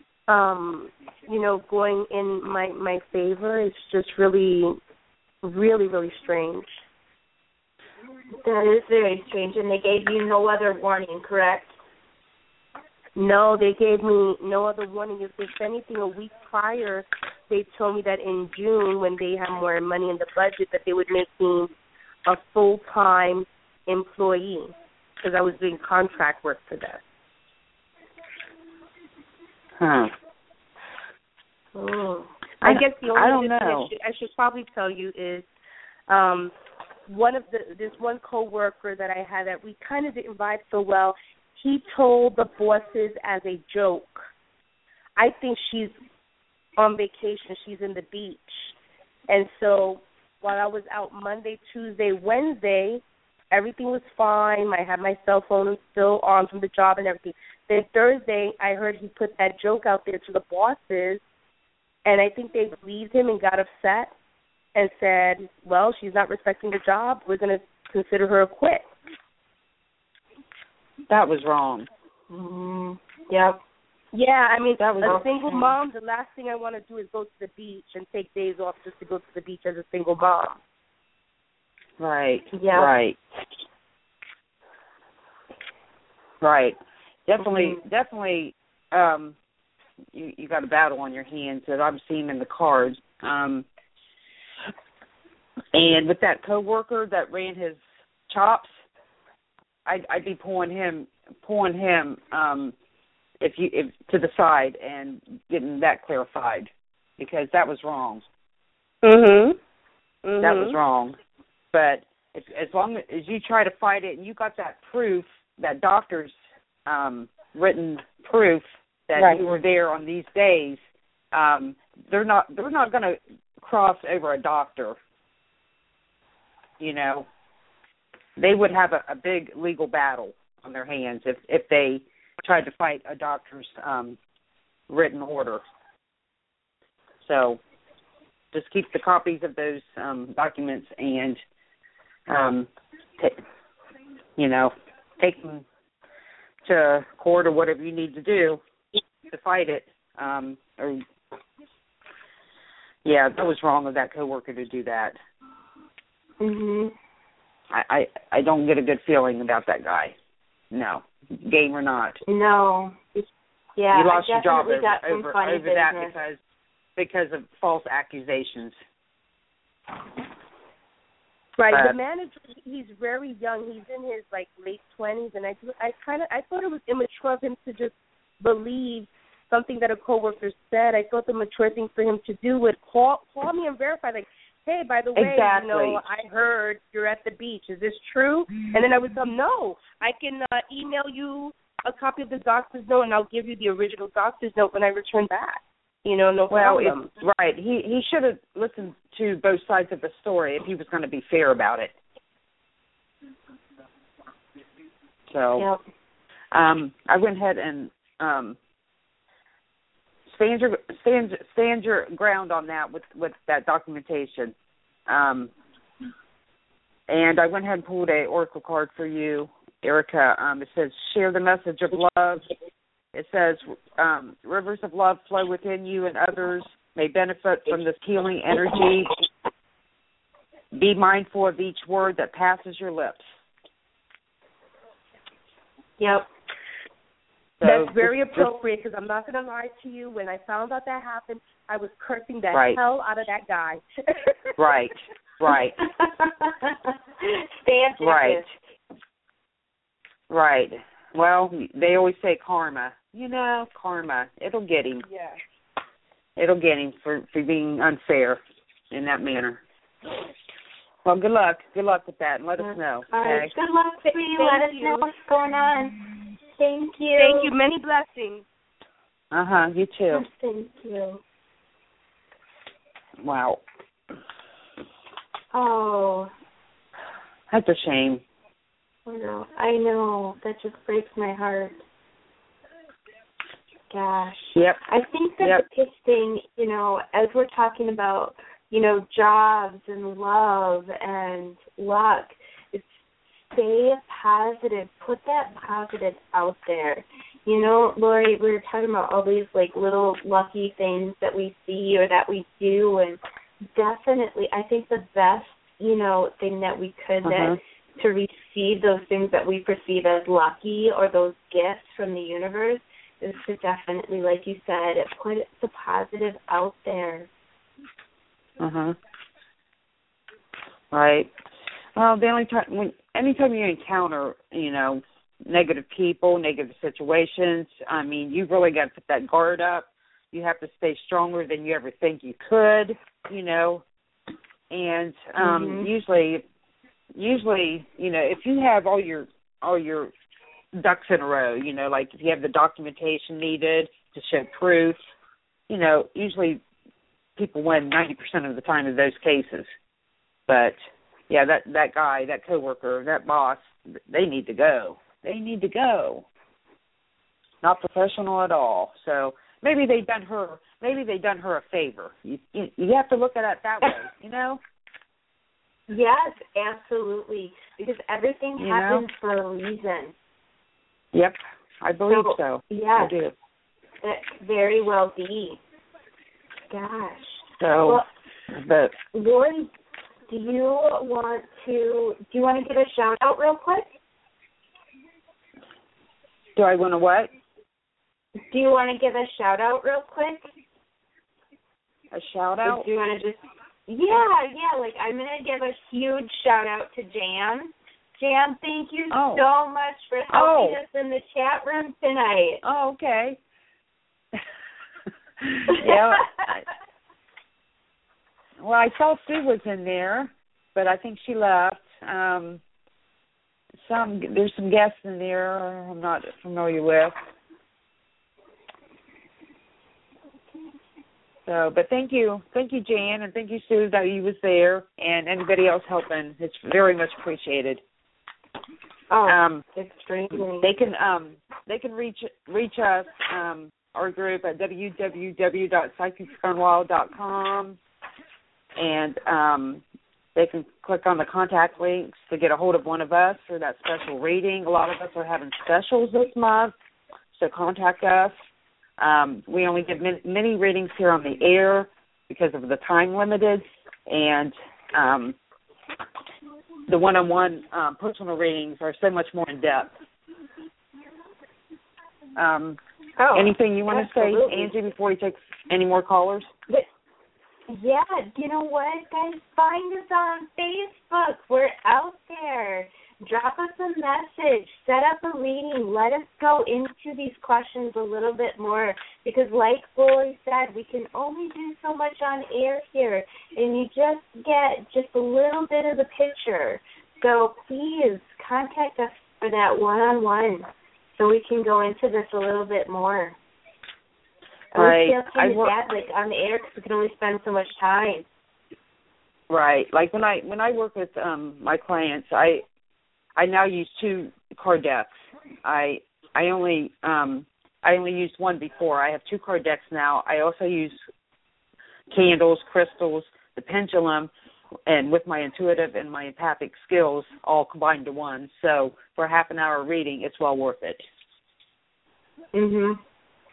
going in my favor? It's just really, really, really strange. That is very strange, and they gave you no other warning, correct? No, they gave me no other warning. If anything, a week prior, they told me that in June, when they have more money in the budget, that they would make me a full-time employee because I was doing contract work for them. Huh. Oh. I guess the only thing I should probably tell you is this one coworker that I had that we kind of didn't vibe so well. He told the bosses as a joke, I think she's on vacation. She's in the beach. And so while I was out Monday, Tuesday, Wednesday, everything was fine. I had my cell phone still on from the job and everything. Then Thursday, I heard he put that joke out there to the bosses, and I think they believed him and got upset and said, well, she's not respecting the job. We're going to consider her a quit. That was wrong. Mm-hmm. Yep. Yeah, I mean, that was a single mom, the last thing I want to do is go to the beach and take days off just to go to the beach as a single mom. Right. Yeah. Right. Definitely. You got a battle on your hands that I'm seeing in the cards. And with that coworker that ran his chops, I'd be pulling him if to the side and getting that clarified, because that was wrong. Mhm. That was wrong. But as long as you try to fight it and you got that proof, that doctor's written proof that you were there on these days, they're not going to cross over a doctor. You know, they would have a big legal battle on their hands if they tried to fight a doctor's written order. So, just keep the copies of those documents and, take them to court or whatever you need to do to fight it. That was wrong of that coworker to do that. Mhm. I don't get a good feeling about that guy. No, game or not. No. Yeah, you lost your job over that because of false accusations. Right. The manager, he's very young. He's in his late 20s, and I thought it was immature of him to just believe something that a coworker said. I thought the mature thing for him to do would call me and verify, hey, by the way, exactly. I heard you're at the beach. Is this true? And then I would tell him, no, I can email you a copy of the doctor's note, and I'll give you the original doctor's note when I return back. No problem. Right. He should have listened to both sides of the story if he was going to be fair about it. So, yep. I went ahead and stand your ground on that with that documentation. And I went ahead and pulled a oracle card for you, Erica. It says, share the message of love. It says, rivers of love flow within you and others may benefit from this healing energy. Be mindful of each word that passes your lips. Yep. So that's very appropriate because I'm not going to lie to you. When I found out that happened, I was cursing the hell out of that guy. Right. Stand Right. Well, they always say karma. Karma. It'll get him. Yeah. It'll get him for being unfair in that manner. Well, good luck. Good luck with that, and let us know. All okay? right. Good luck to you. Let us know what's going on. Thank you. Thank you. Many blessings. You too. Thank you. Wow. Oh. That's a shame. I know. That just breaks my heart. Gosh. Yep. I think the biggest thing, as we're talking about, jobs and love and luck, is stay positive. Put that positive out there. Lori, we were talking about all these little lucky things that we see or that we do, and definitely I think the best, thing that we could to receive those things that we perceive as lucky or those gifts from the universe is to definitely, like you said, put the positive out there. Right. Well, anytime you encounter, negative people, negative situations, you really got to put that guard up. You have to stay stronger than you ever think you could, and usually, if you have all your ducks in a row, if you have the documentation needed to show proof, usually people win 90% of the time in those cases. But yeah, that guy, that coworker, that boss, they need to go. They need to go. Not professional at all. So maybe they done her a favor. You have to look at it that way, Yes, absolutely. Because everything happens for a reason. Yep, I believe so. Yes, I do. That very well be. Gosh. So, but Lori, do you want to give a shout out real quick? Do I want to what? Do you want to give a shout out real quick? A shout out? Or do you want to just? Yeah. I'm gonna give a huge shout out to Jan. Jan, thank you so much for helping us in the chat room tonight. Oh, okay. Yeah. Well, I saw Sue was in there, but I think she left. There's some guests in there I'm not familiar with. So, but thank you, Jan, and thank you, Sue, that you was there, and anybody else helping. It's very much appreciated. Extremely. They can reach us, our group at www.psychicsgonewild.com. and they can click on the contact links to get a hold of one of us for that special reading. A lot of us are having specials this month, so contact us. We only give many readings here on the air because of the time limited, and the one-on-one personal readings are so much more in-depth. Anything you want to say, Angie, before we take any more callers? Yeah, you know what, guys? Find us on Facebook. We're out there. Drop us a message. Set up a reading. Let us go into these questions a little bit more because, like Lori said, we can only do so much on air here, and you just get just a little bit of the picture. So please contact us for that one-on-one so we can go into this a little bit more. Right. We feel kind of bad, like on the air, because we can only spend so much time. Right. Like when I work with my clients, I now use 2 card decks. I only used one before. I have 2 card decks now. I also use candles, crystals, the pendulum, and with my intuitive and my empathic skills all combined to one. So for a half an hour reading, it's well worth it. Mhm.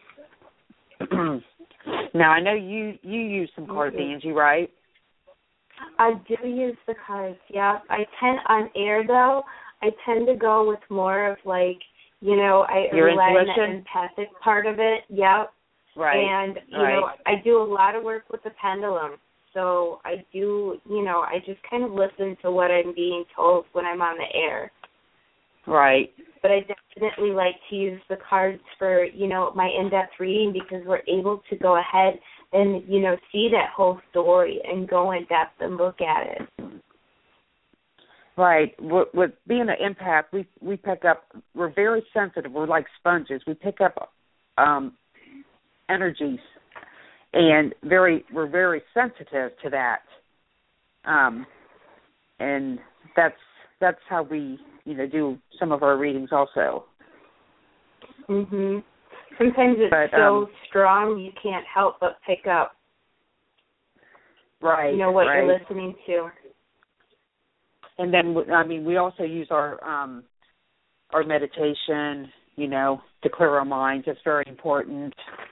Now I know you use some cards, Angie, right? I do use the cards. Yeah, I tend on air though. I tend to go with more of like, I rely on the empathic part of it. Yep. Right. And you know, I do a lot of work with the pendulum. So I do, I just kind of listen to what I'm being told when I'm on the air. Right. But I definitely like to use the cards for, my in-depth reading because we're able to go ahead and, see that whole story and go in depth and look at it. Right. With being an empath, we pick up, we're very sensitive. We're like sponges. We pick up energies, and we're very sensitive to that. And that's how we, do some of our readings also. Mhm. Sometimes it's so strong you can't help but pick up. Right. What you're listening to. And then, we also use our meditation, to clear our minds. It's very important.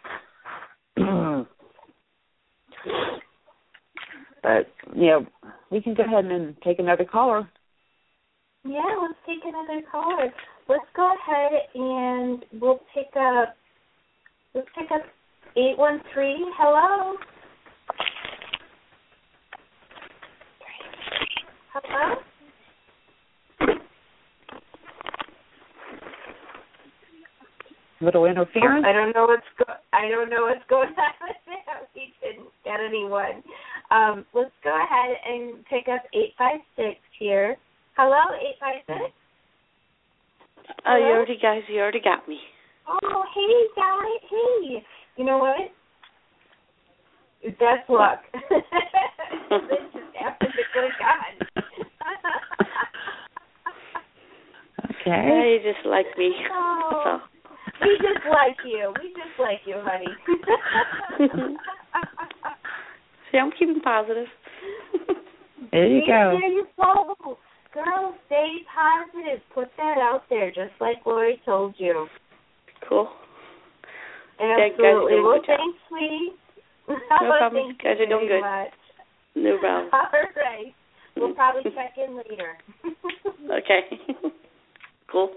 But, we can go ahead and take another caller. Yeah, let's take another caller. Let's go ahead and we'll pick up 813. Hello? Hello? Little interference. I don't know what's going on with that. We didn't get anyone. Let's go ahead and pick up 856 here. Hello, 856. Oh, you already got me. Oh, hey, guy. Hey. You know what? That's luck. This just happened to click on. Okay. Yeah, you just like me. Oh, we just like you. Honey. See, I'm keeping positive. There you go. There you go. Girl, stay positive. Put that out there, just like Lori told you. Cool. Absolutely. Well, thanks, sweetie. No problem. You guys are doing good. Much. No problem. All right. We'll probably check in later. Okay. Cool.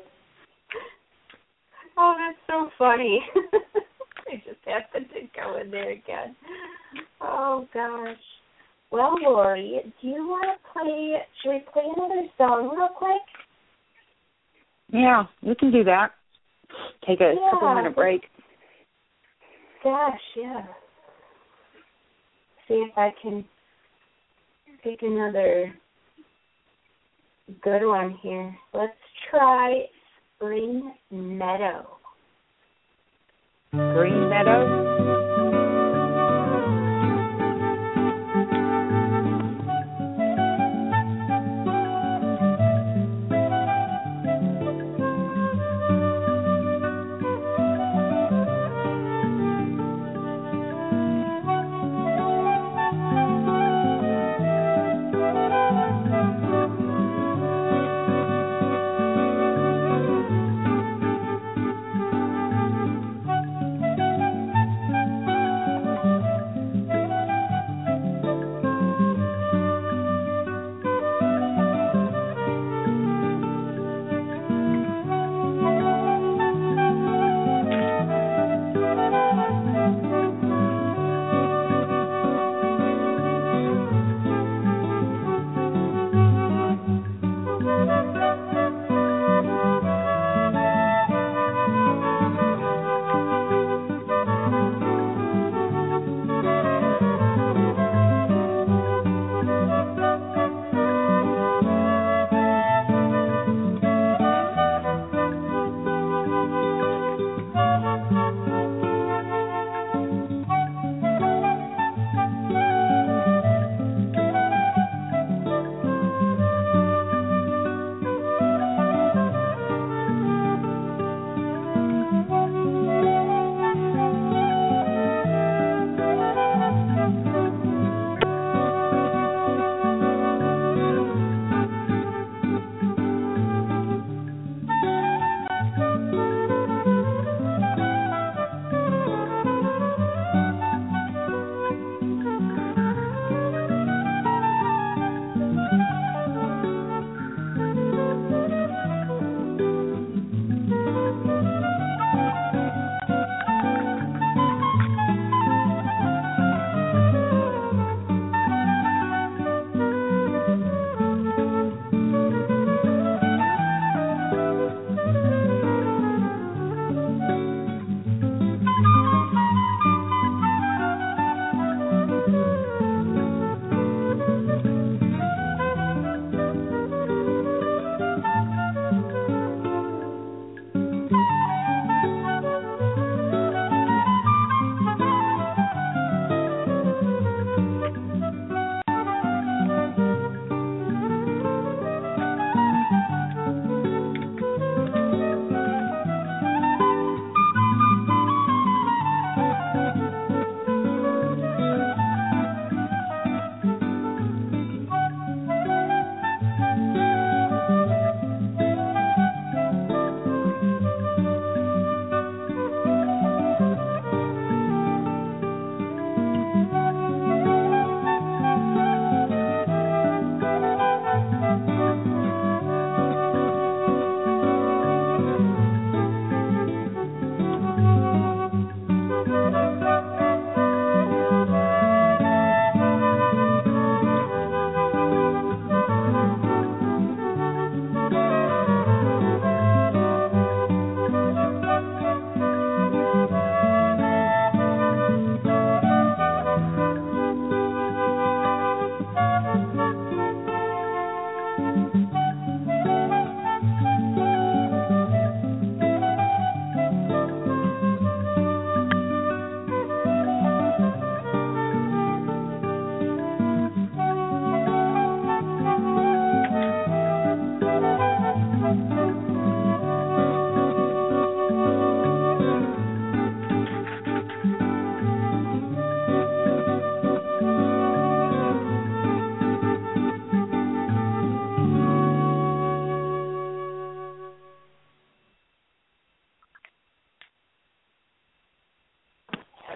Oh, that's so funny. I just happened to go in there again. Oh, gosh. Well, Lori, do you want to should we play another song real quick? Yeah, we can do that. Take a couple-minute break. Gosh, yeah. See if I can pick another good one here. Let's try Green Meadow. Green Meadow?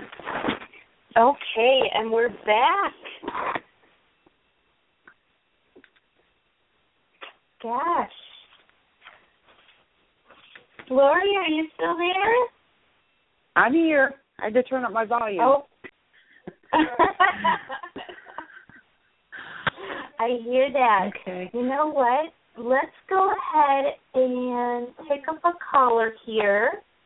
Okay, and we're back. Gosh. Lori, are you still there? I'm here. I had to turn up my volume. Oh. I hear that. Okay. You know what? Let's go ahead and pick up a caller here.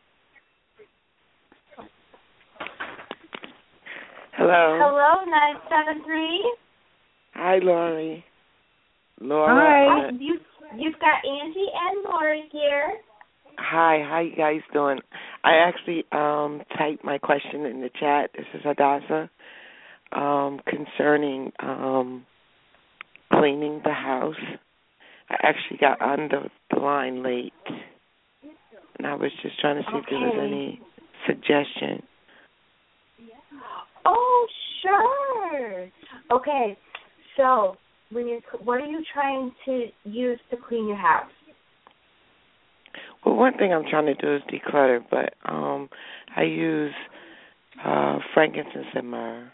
Hello. Hello, 973. Hi, Lori. Laura. Hi. You've got Angie and Lori here. Hi, how you guys doing? I actually typed my question in the chat. This is Hadassah. Concerning cleaning the house. I actually got on the line late, and I was just trying to see if there was any suggestion. Oh, sure. Okay, so what are you trying to use to clean your house? Well, one thing I'm trying to do is declutter, but I use frankincense and myrrh.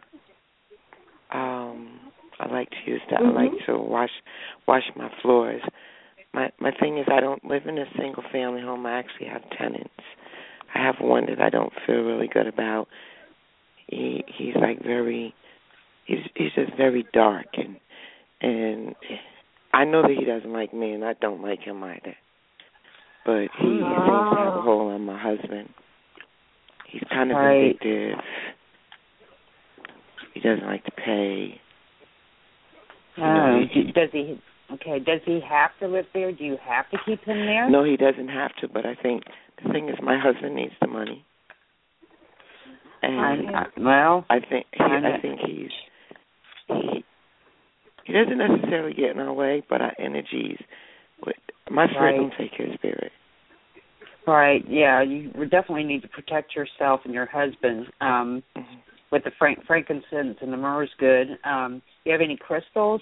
I like to use that. Mm-hmm. I like to wash my floors. My thing is I don't live in a single family home. I actually have tenants. I have one that I don't feel really good about. He's like he's just very dark, and I know that he doesn't like me, and I don't like him either. But he seems to have a hold on my husband. He's kind of vindictive. He doesn't like to pay. Does he? Okay. Does he have to live there? Do you have to keep him there? No, he doesn't have to. But I think the thing is, my husband needs the money. And I think he doesn't necessarily get in our way, but our energies. My spirit don't take his spirit. Right. Yeah. You definitely need to protect yourself and your husband. With the frankincense and the myrrh is good. Do you have any crystals?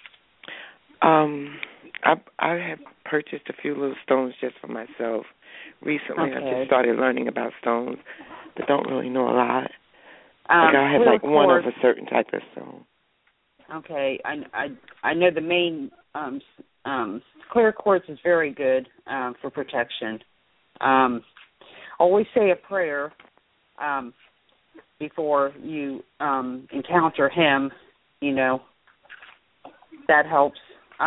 I have purchased a few little stones just for myself recently. Okay. I just started learning about stones, but don't really know a lot. I have one of a certain type of stone. Okay, I know the main clear quartz is very good for protection. Always say a prayer before you encounter him. You know, that helps.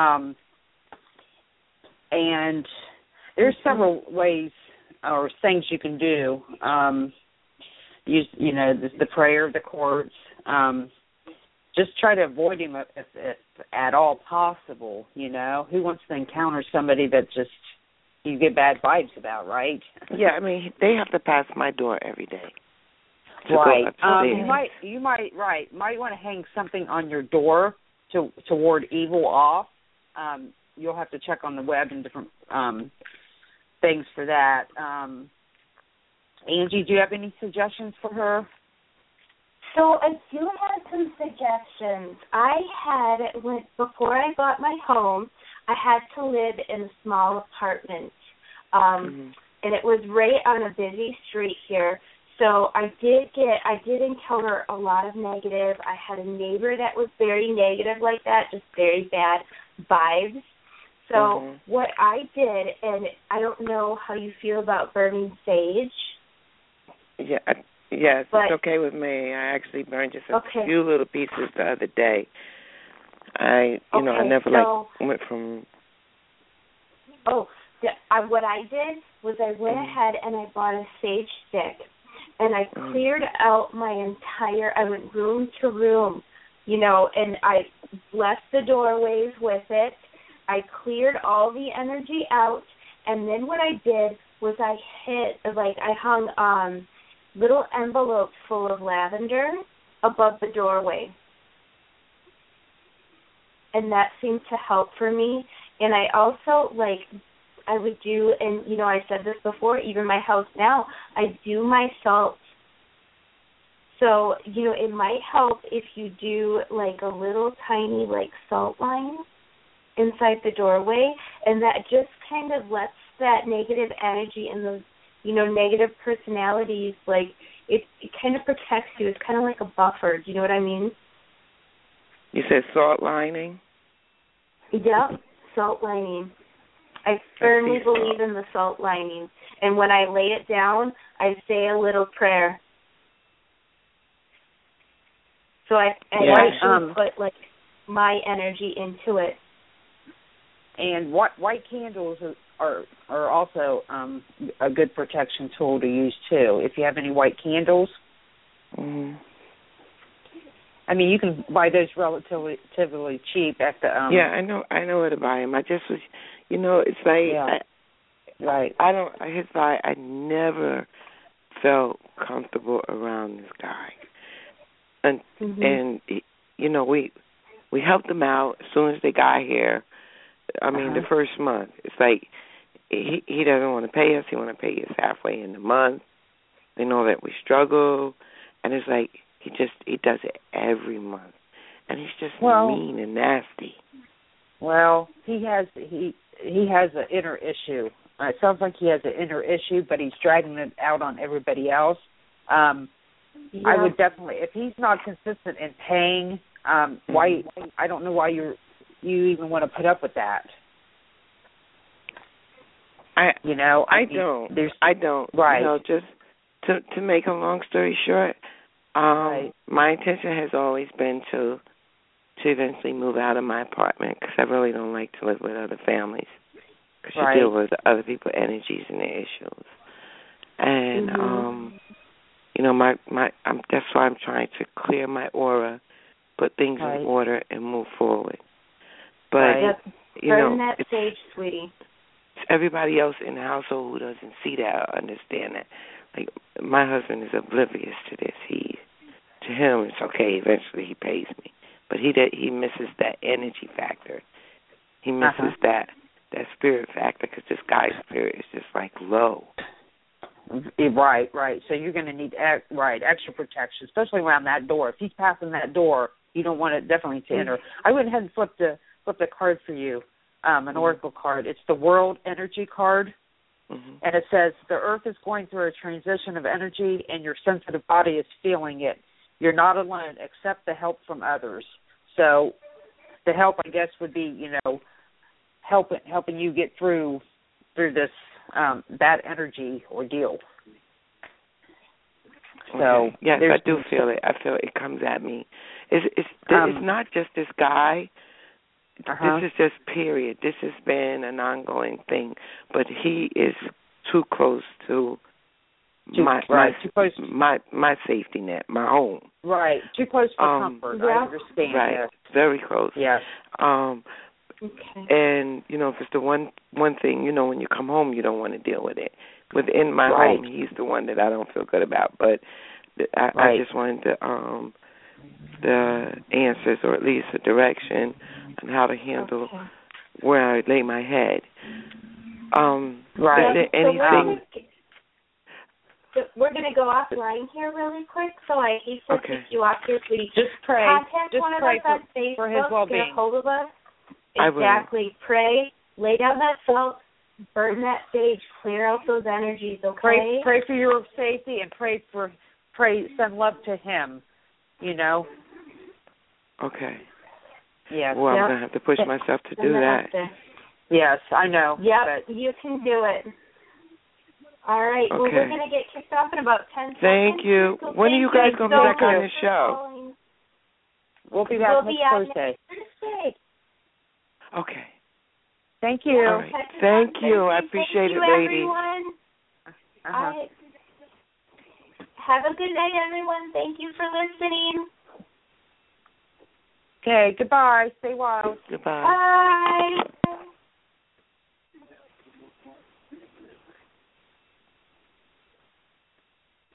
And there's several ways or things you can do. Use the prayer of the quartz. Just try to avoid him if at all possible. You know, who wants to encounter somebody that just you get bad vibes about, right? Yeah, I mean they have to pass my door every day. Right. You might want to hang something on your door to ward evil off. You'll have to check on the web and different things for that. Angie, do you have any suggestions for her? So I do have some suggestions. Before I bought my home, I had to live in a small apartment, and it was right on a busy street here. So I did encounter a lot of negative. I had a neighbor that was very negative like that, just very bad vibes. So what I did, and I don't know how you feel about burning sage. Yes, it's okay with me. I actually burned just a few little pieces the other day. I never went from. What I did was I went ahead and I bought a sage stick, and I cleared out my entire. I went room to room, and I blessed the doorways with it. I cleared all the energy out, and then what I did was I hung little envelopes full of lavender above the doorway. And that seemed to help for me. And I also, I would do, and, I said this before, even my house now, I do my salt. So, it might help if you do, a little tiny, salt line inside the doorway, and that just kind of lets that negative energy and those, negative personalities, it kind of protects you. It's kind of like a buffer. Do you know what I mean? You said salt lining? Yep, salt lining. I firmly believe in the salt lining. And when I lay it down, I say a little prayer. So I actually put like my energy into it. And white candles are also a good protection tool to use too. If you have any white candles, I mean, you can buy those relatively cheap at the. Yeah, I know where to buy them. I just was, it's like, right. I never felt comfortable around this guy, and we helped him out as soon as they got here. I mean, the first month, it's like he doesn't want to pay us. He want to pay us halfway in the month. They know that we struggle, and it's like he does it every month, and he's just mean and nasty. Well, he has an inner issue. It sounds like he has an inner issue, but he's dragging it out on everybody else. I would definitely, if he's not consistent in paying, why? I don't know why you even want to put up with that. I don't. Right. Just to make a long story short, my intention has always been to eventually move out of my apartment because I really don't like to live with other families because you deal with other people's energies and their issues. And that's why I'm trying to clear my aura, put things in order, and move forward. But burn that sage, sweetie. Everybody else in the household who doesn't see that or understand that. Like, my husband is oblivious to this. To him, it's okay. Eventually, he pays me, but he misses that energy factor. He misses that spirit factor because this guy's spirit is just like low. Right. So you're going to need extra protection, especially around that door. If he's passing that door, you don't want it definitely to enter. I went ahead and flipped the card for you, an oracle card. It's the World Energy card. And it says, the earth is going through a transition of energy and your sensitive body is feeling it. You're not alone. Accept the help from others. So the help, I guess, would be, helping you get through this bad energy ordeal. So yes, I do feel it. I feel it comes at me. It's not just this guy. This is just period. This has been an ongoing thing, but he is too close to my safety net, my home. Right, too close for comfort. I understand. Right, very close. Yes. And if it's the one thing, when you come home, you don't want to deal with it. Within my home, he's the one that I don't feel good about. But I just wanted the answers, or at least a direction on how to handle where I lay my head. Is there anything? We're going to go offline here really quick, so I hate to kick you off here, sweetie. Just pray. Contact one of us on Facebook, for his well-being. Get a hold of us. Exactly. Pray. Lay down that salt. Burn that sage. Clear out those energies, okay? Pray for your safety and send love to him, Okay. Yes. Well, I'm going to have to push myself to do that. Yes, I know. Yep, you can do it. All right. Okay. Well, we're going to get kicked off in about 10 seconds. Thank you. When are you guys going to be back on the show? We'll be back next Thursday. Okay. Thank you. All right. Thank you. I appreciate it, ladies. Everyone. Have a good night, everyone. Thank you for listening. Okay, goodbye. Stay wild. Goodbye. Bye.